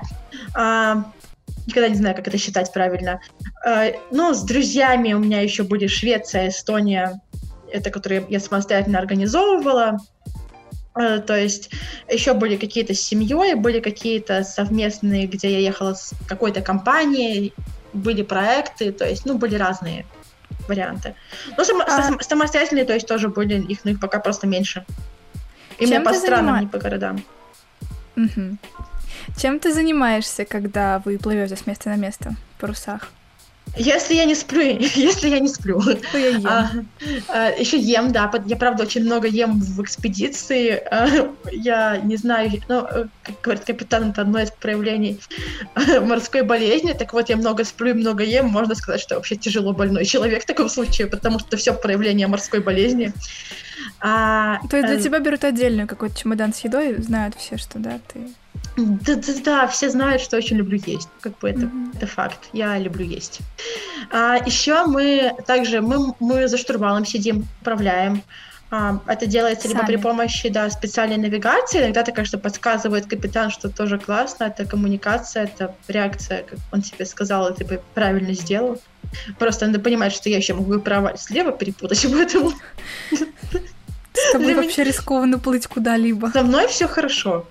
Никогда не знаю, как это считать правильно. Ну, с друзьями у меня еще были Швеция, Эстония, это которые я самостоятельно организовывала. То есть еще были какие-то с семьей, были какие-то совместные, где я ехала с какой-то компанией, были проекты, то есть, ну, были разные варианты. Но самостоятельные, то есть, тоже были, их пока просто меньше. Именно по странам, не по городам. Угу. Чем ты занимаешься, когда вы плывете с места на место в парусах? Если я не сплю, то я ем. Еще ем, да. Я, правда, очень много ем в экспедиции. Я не знаю, ну, как говорит капитан, это одно из проявлений морской болезни. Так вот, я много сплю и много ем. Можно сказать, что я вообще тяжело больной человек в таком случае, потому что все проявление морской болезни. То есть для тебя берут отдельный какой-то чемодан с едой, знают все, что да, ты... Да, все знают, что очень люблю есть. Как бы это факт. Я люблю есть. Еще мы за штурвалом сидим, управляем. Это делается либо при помощи специальной навигации, иногда так, конечно, подсказывает капитан, что тоже классно, это коммуникация, это реакция, как он тебе сказал, и ты бы правильно сделал. Просто надо понимать, что я еще могу и право, и слева перепутать, поэтому... С тобой вообще рискованно плыть куда-либо. Со мной все хорошо.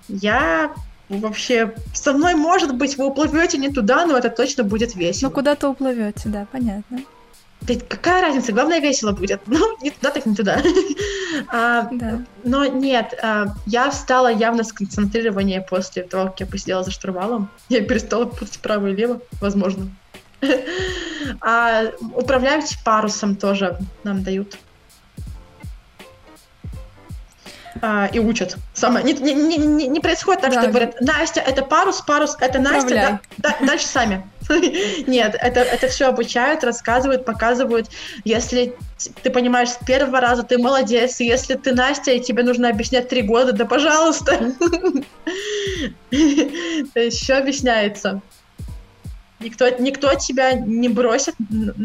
Со мной, может быть, вы уплывете не туда, но это точно будет весело. Ну, куда-то уплывете, да, понятно. Да какая разница? Главное, весело будет. Ну, не туда, так не туда. Да. Но нет, я встала явно сконцентрированнее после того, как я посидела за штурвалом. Я перестала путать вправо и лево, возможно. Управлять парусом тоже нам дают. И учат. Не происходит так, что говорят: Настя, это парус, это Настя, дальше сами. Нет, это все обучают, рассказывают, показывают. Если ты понимаешь с первого раза, ты молодец. Если ты Настя, и тебе нужно объяснять 3 года, да пожалуйста. То есть все объясняется. Никто тебя не бросит,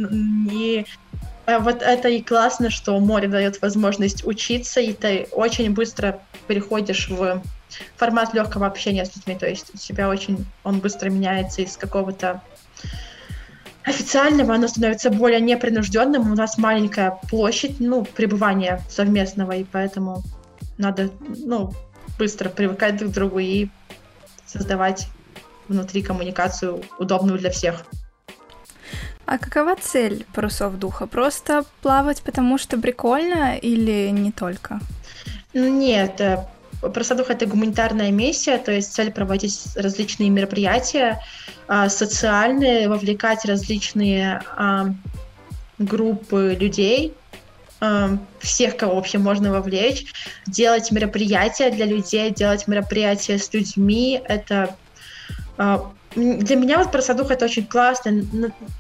вот это и классно, что море дает возможность учиться, и ты очень быстро переходишь в формат легкого общения с людьми, то есть он быстро меняется из какого-то официального, оно становится более непринужденным. У нас маленькая площадь, пребывания совместного, и поэтому надо, быстро привыкать друг к другу и создавать внутри коммуникацию, удобную для всех. А какова цель парусов духа? Просто плавать, потому что прикольно, или не только? Нет, паруса духа — это гуманитарная миссия, то есть цель проводить различные мероприятия социальные, вовлекать различные группы людей, всех, кого вообще можно вовлечь, делать мероприятия для людей, делать мероприятия с людьми. Это для меня вот паруса духа — это очень классно.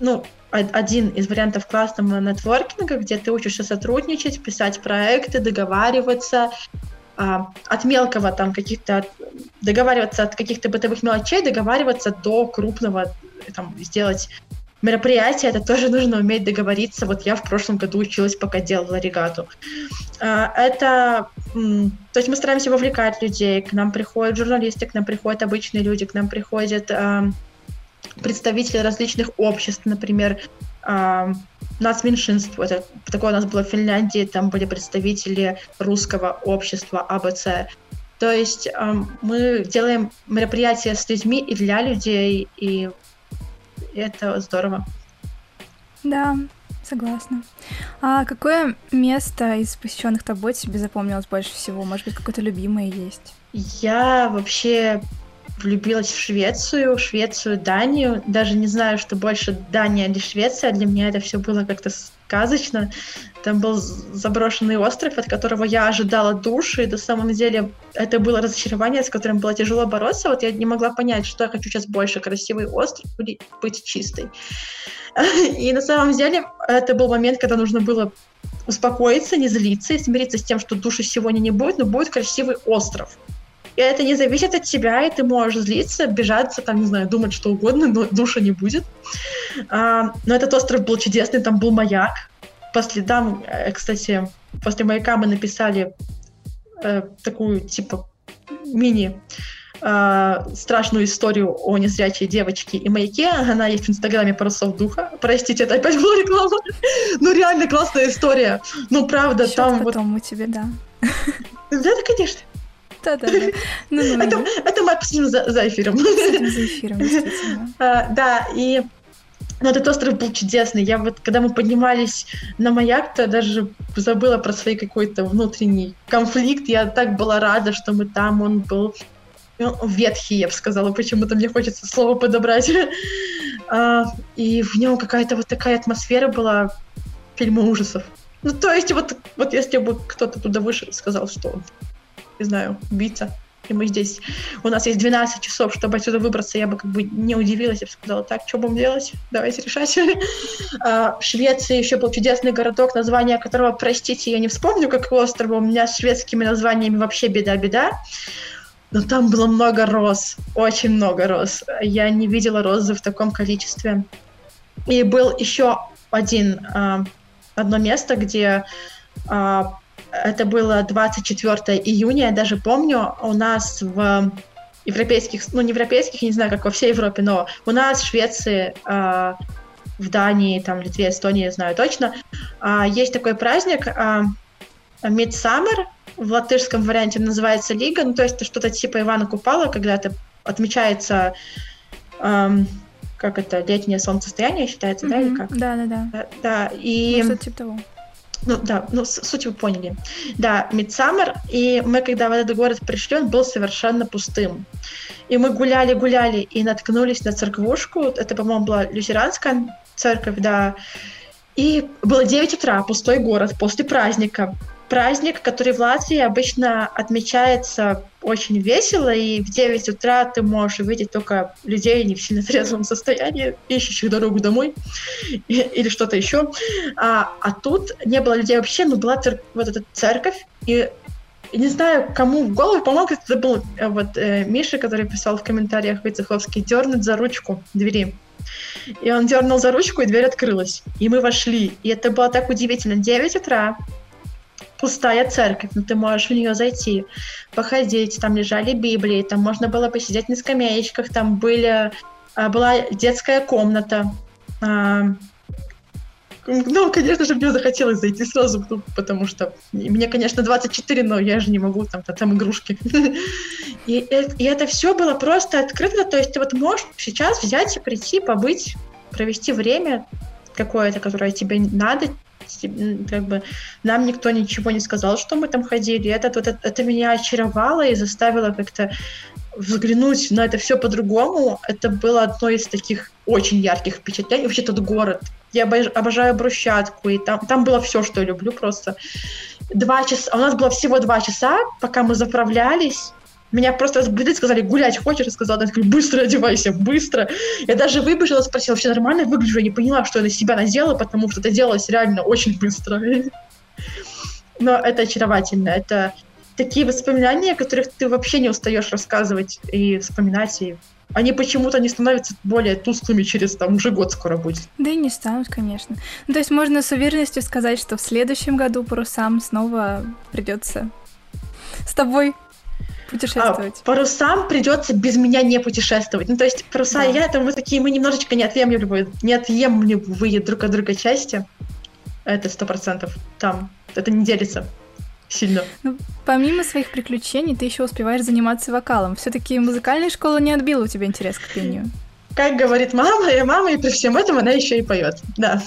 один из вариантов классного нетворкинга, где ты учишься сотрудничать, писать проекты, договариваться, от мелкого там каких-то, договариваться от каких-то бытовых мелочей, договариваться до крупного, там, сделать мероприятие, это тоже нужно уметь договориться. Вот я в прошлом году училась, пока делала регату. То есть мы стараемся вовлекать людей, к нам приходят журналисты, к нам приходят обычные люди, к нам приходят представители различных обществ, например, нацменьшинств. Это, такое у нас было в Финляндии, там были представители русского общества АБЦ. То есть мы делаем мероприятия с людьми и для людей, и это здорово. Да, согласна. А какое место из посещенных тобой тебе запомнилось больше всего? Может быть, какое-то любимое есть? Я вообще влюбилась в Швецию, Данию. Даже не знаю, что больше Дания или Швеция. Для меня это все было как-то сказочно. Там был заброшенный остров, от которого я ожидала души, и на самом деле это было разочарование, с которым было тяжело бороться. Вот я не могла понять, что я хочу сейчас больше, красивый остров или быть чистой. И на самом деле это был момент, когда нужно было успокоиться, не злиться и смириться с тем, что души сегодня не будет, но будет красивый остров. И это не зависит от тебя, и ты можешь злиться, обижаться, там, не знаю, думать что угодно, но душа не будет. Но этот остров был чудесный, там был маяк. По следам, кстати, после маяка мы написали такую, типа, страшную историю о незрячей девочке и маяке. Она есть в инстаграме «Парусов духа». Простите, это опять была реклама. Ну, реально классная история. Ну, правда, Счёт там потом у тебя, да. Да, конечно. Да. Это мы обсудим за эфиром. Обсудим за эфиром, действительно. Да, и этот остров был чудесный. Я вот, когда мы поднимались на маяк, то даже забыла про свой какой-то внутренний конфликт. Я так была рада, что мы там. Он был ветхий, я бы сказала. Почему-то мне хочется слово подобрать. И в нем какая-то вот такая атмосфера была фильма ужасов. Ну, то есть вот если бы кто-то туда вышел и сказал, что, не знаю, убийца, и мы здесь, у нас есть 12 часов, чтобы отсюда выбраться, я бы как бы не удивилась, я бы сказала, так, что будем делать? Давайте решать. В Швеции еще был чудесный городок, название которого, простите, я не вспомню, как острова, у меня с шведскими названиями вообще беда. Но там было много роз, очень много роз. Я не видела розы в таком количестве. И был еще одно место, где это было 24 июня, я даже помню, у нас в европейских, не европейских, я не знаю, как во всей Европе, но у нас в Швеции, в Дании, там, Литве, Эстонии, я знаю точно, есть такой праздник Midsummer, в латышском варианте называется Лига, ну, то есть это что-то типа Ивана Купала, когда это отмечается, летнее солнцестояние считается, да, или как? Да, и... что-то типа того. Суть вы поняли. Да, Midsummer, и мы, когда в этот город пришли, он был совершенно пустым. И мы гуляли и наткнулись на церквушку, это, по-моему, была лютеранская церковь, да, и было 9 утра, пустой город, после праздника. Праздник, который в Латвии обычно отмечается очень весело, и в 9 утра ты можешь увидеть только людей не в сильно трезвом состоянии, ищущих дорогу домой или что-то еще. А тут не было людей вообще, но была вот эта церковь, и не знаю, кому в голову, по-моему, это был Миша, который писал в комментариях Войцеховский, дернуть за ручку двери. И он дернул за ручку, и дверь открылась. И мы вошли. И это было так удивительно. 9 утра, пустая церковь, но ты можешь в нее зайти, походить, там лежали Библии, там можно было посидеть на скамеечках, там была детская комната. Конечно же, мне захотелось зайти сразу, потому что мне, конечно, 24, но я же не могу, там игрушки. И это все было просто открыто, то есть ты вот можешь сейчас взять и прийти, побыть, провести время какое-то, которое тебе надо, как бы нам никто ничего не сказал, что мы там ходили. Это меня очаровало и заставило как-то взглянуть на это все по-другому. Это было одно из таких очень ярких впечатлений. Вообще тот город. Я обожаю брусчатку, и там было все, что я люблю просто. 2 часа. У нас было всего 2 часа, пока мы заправлялись. Меня просто разбудили, сказали, гулять хочешь? Я сказала, я говорю, быстро одевайся, быстро. Я даже выбежала, спросила, вообще нормально выгляжу? Я не поняла, что я на себя надела, потому что это делалось реально очень быстро. Но это очаровательно. Это такие воспоминания, о которых ты вообще не устаешь рассказывать и вспоминать. И они почему-то не становятся более тусклыми через, уже год скоро будет. Да и не станут, конечно. То есть можно с уверенностью сказать, что в следующем году парусам снова придется с тобой путешествовать. Парусам придется без меня не путешествовать. То есть паруса и я, это мы немножечко неотъемлемые друг от друга части. Это 100%. Там это не делится сильно. Помимо своих приключений, ты еще успеваешь заниматься вокалом. Все-таки музыкальная школа не отбила у тебя интерес к пению. Как говорит мама, и при всем этом она еще и поет. Да.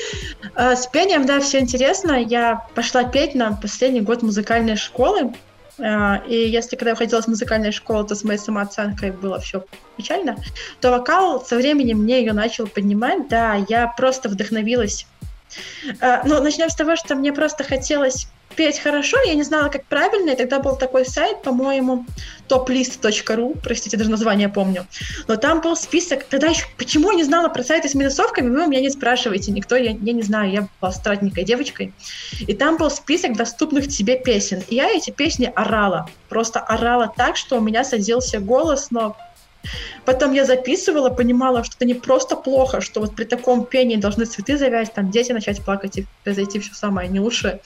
С пением, да, все интересно. Я пошла петь на последний год музыкальной школы. И если когда я уходила с музыкальной школы, то с моей самооценкой было все печально, то вокал со временем мне ее начал поднимать. Да, я просто вдохновилась. Начнем с того, что мне просто хотелось петь хорошо, я не знала, как правильно, и тогда был такой сайт, по-моему, toplist.ru, простите, даже название помню, но там был список, тогда еще, почему я не знала про сайты с минусовками, вы у меня не спрашиваете, никто, я не знаю, я была стратненькой девочкой, и там был список доступных тебе песен, и я эти песни орала, просто орала так, что у меня садился голос, но потом я записывала, понимала, что это не просто плохо, что вот при таком пении должны цветы завять, там дети начать плакать и произойти все самое не лучшее.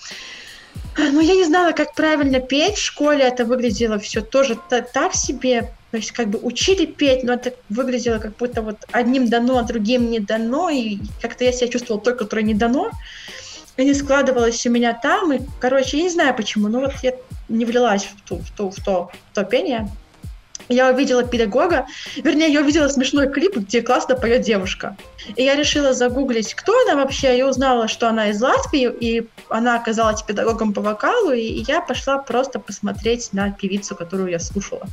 Но я не знала, как правильно петь. В школе это выглядело все тоже так себе. То есть как бы учили петь, но это выглядело как будто вот одним дано, а другим не дано. И как-то я себя чувствовала той, которой не дано. И не складывалось у меня там. И, короче, я не знаю почему, но вот я не влилась в то пение. Я увидела педагога, вернее, я увидела смешной клип, где классно поет девушка. И я решила загуглить, кто она вообще, и узнала, что она из Латвии, и она оказалась педагогом по вокалу, и я пошла просто посмотреть на певицу, которую я слушала.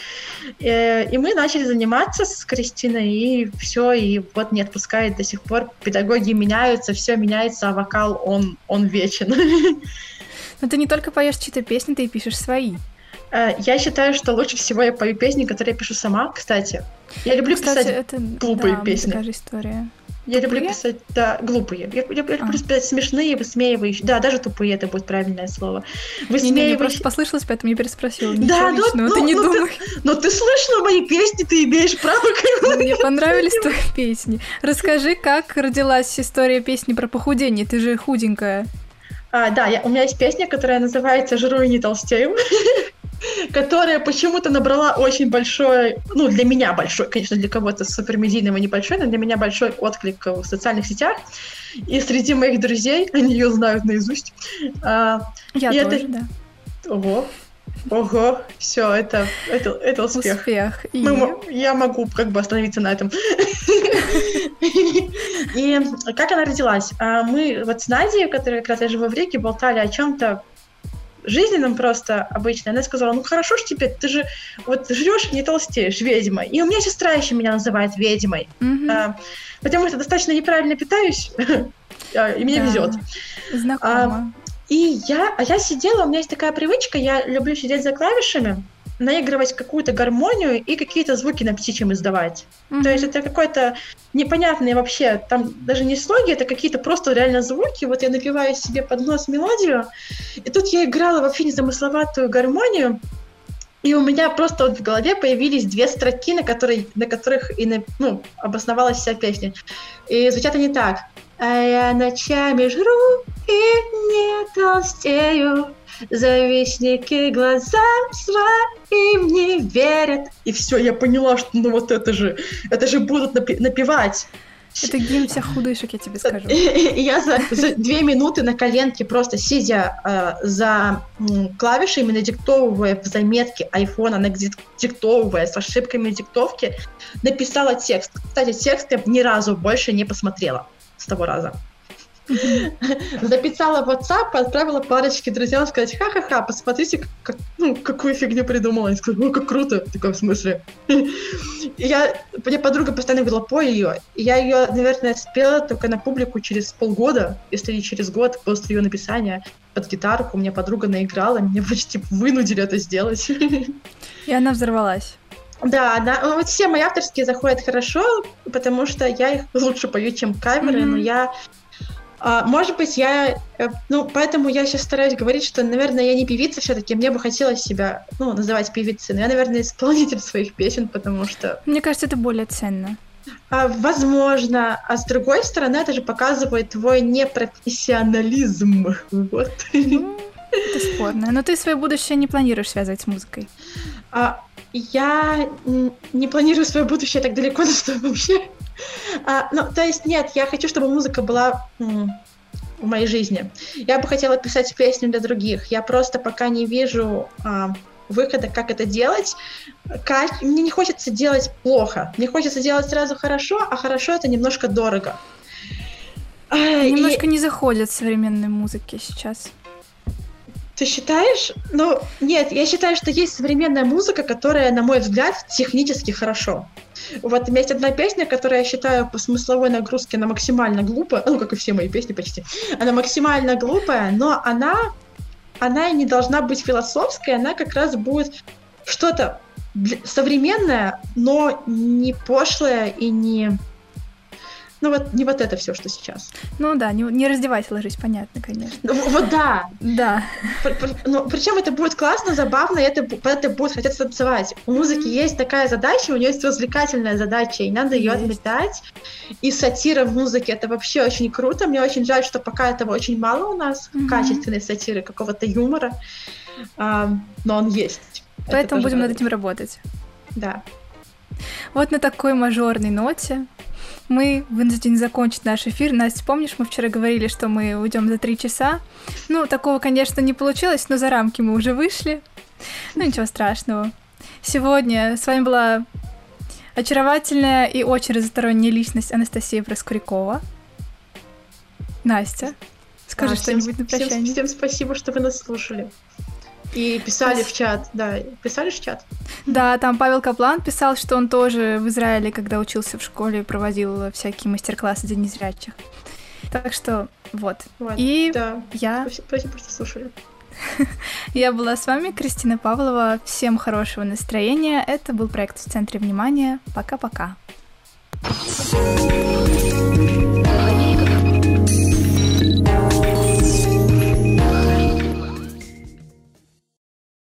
И мы начали заниматься с Кристиной, и все, и вот не отпускает до сих пор. Педагоги меняются, все меняется, а вокал, он вечен. Но ты не только поешь чьи-то песни, ты и пишешь свои. Я считаю, что лучше всего я пою песни, которые я пишу сама, кстати. Я люблю писать глупые песни. Такая же история. Я люблю писать, да, глупые. Я люблю писать смешные, высмеивающие. Да, даже тупые, это будет правильное слово. Высмеивающие. Не, просто послышалось, поэтому я переспросила. Да, ты не думай. Но ты слышала мои песни, ты имеешь право говорить. Мне понравились твои песни. Расскажи, как родилась история песни про похудение. Ты же худенькая. Да, у меня есть песня, которая называется «Жру и не толстею», которая почему-то набрала очень большой, для меня большой, конечно, для кого-то супермедийного небольшой, но для меня большой отклик в социальных сетях. И среди моих друзей, они ее знают наизусть. Я тоже, да. Ого, все, это успех. Я могу остановиться на этом. И как она родилась? Мы вот с Надей, которая как раз я живу в Риге, болтали о чем-то жизненном просто обычно. Она сказала, хорошо ж тебе, ты же вот жрёшь и не толстеешь, ведьма. И у меня сестра еще меня называет ведьмой. Потому что достаточно неправильно питаюсь, и мне везет. Знакомо. И я сидела, у меня есть такая привычка, я люблю сидеть за клавишами, наигрывать какую-то гармонию и какие-то звуки на птичьем издавать. То есть это какой-то непонятный вообще, там даже не слоги, это какие-то просто реально звуки. Вот я напеваю себе под нос мелодию, и тут я играла вообще незамысловатую гармонию, и у меня просто вот в голове появились 2 строки, на которых обосновалась вся песня. И звучат они так. А я ночами жру и не толстею, завистники глазам своим не верят. И все, я поняла, что это же будут напевать. Это гимн всех худышек, я тебе скажу. И я за 2 минуты на коленке, просто сидя за клавишами, надиктовывая в заметке айфона, надиктовывая с ошибками диктовки, написала текст. Кстати, текст я ни разу больше не посмотрела с того раза. Записала в WhatsApp, отправила парочке друзьям сказать, ха-ха-ха, посмотрите, какую фигню придумала. Они сказали, как круто. Такое в смысле? Мне подруга постоянно говорила, пой ее. Я ее, наверное, спела только на публику через полгода, если не через год после ее написания под гитарку. Мне подруга наиграла, меня почти вынудили это сделать. И она взорвалась. Да, вот все мои авторские заходят хорошо, потому что я их лучше пою, чем каверы, но я... может быть, поэтому я сейчас стараюсь говорить, что, наверное, я не певица все-таки, мне бы хотелось себя, называть певицей, но я, наверное, исполнитель своих песен, потому что... Мне кажется, это более ценно. Возможно, а с другой стороны, это же показывает твой непрофессионализм. Вот. Это спорно. Но ты свое будущее не планируешь связывать с музыкой? Я не планирую свое будущее так далеко, вообще. То есть нет, я хочу, чтобы музыка была в моей жизни. Я бы хотела писать песни для других. Я просто пока не вижу выхода, как это делать. Мне не хочется делать плохо. Мне хочется делать сразу хорошо, а хорошо это немножко дорого. Немножко не заходят современной музыки сейчас. Ты считаешь? Нет, я считаю, что есть современная музыка, которая, на мой взгляд, технически хорошо. Вот есть одна песня, которая, я считаю, по смысловой нагрузке, она максимально глупая, как и все мои песни почти. Она максимально глупая, но она и не должна быть философской, она как раз будет что-то современное, но не пошлое и не... не вот это все, что сейчас. Да, не раздевайся, ложись, понятно, конечно. Вот да. Да. Причем это будет классно, забавно, и это будет хотеться танцевать. У музыки есть такая задача, у нее есть развлекательная задача, и надо ее отметать. И сатира в музыке — это вообще очень круто. Мне очень жаль, что пока этого очень мало у нас, качественной сатиры, какого-то юмора, но он есть. Поэтому будем над этим работать. Да. Вот на такой мажорной ноте мы вынуждены закончить наш эфир. Настя, помнишь, мы вчера говорили, что мы уйдем за 3 часа? Такого, конечно, не получилось, но за рамки мы уже вышли. Ничего страшного. Сегодня с вами была очаровательная и очень разносторонняя личность Анастасия Проскурякова. Настя, скажи что-нибудь на прощание. Всем спасибо, что вы нас слушали. И писали в чат, да, писали в чат? Да, там Павел Каплан писал, что он тоже в Израиле, когда учился в школе, проводил всякие мастер-классы для незрячих. Так что вот. И да. я... Спасибо, что слушали. Я была с вами, Кристина Павлова. Всем хорошего настроения. Это был проект «В центре внимания». Пока-пока.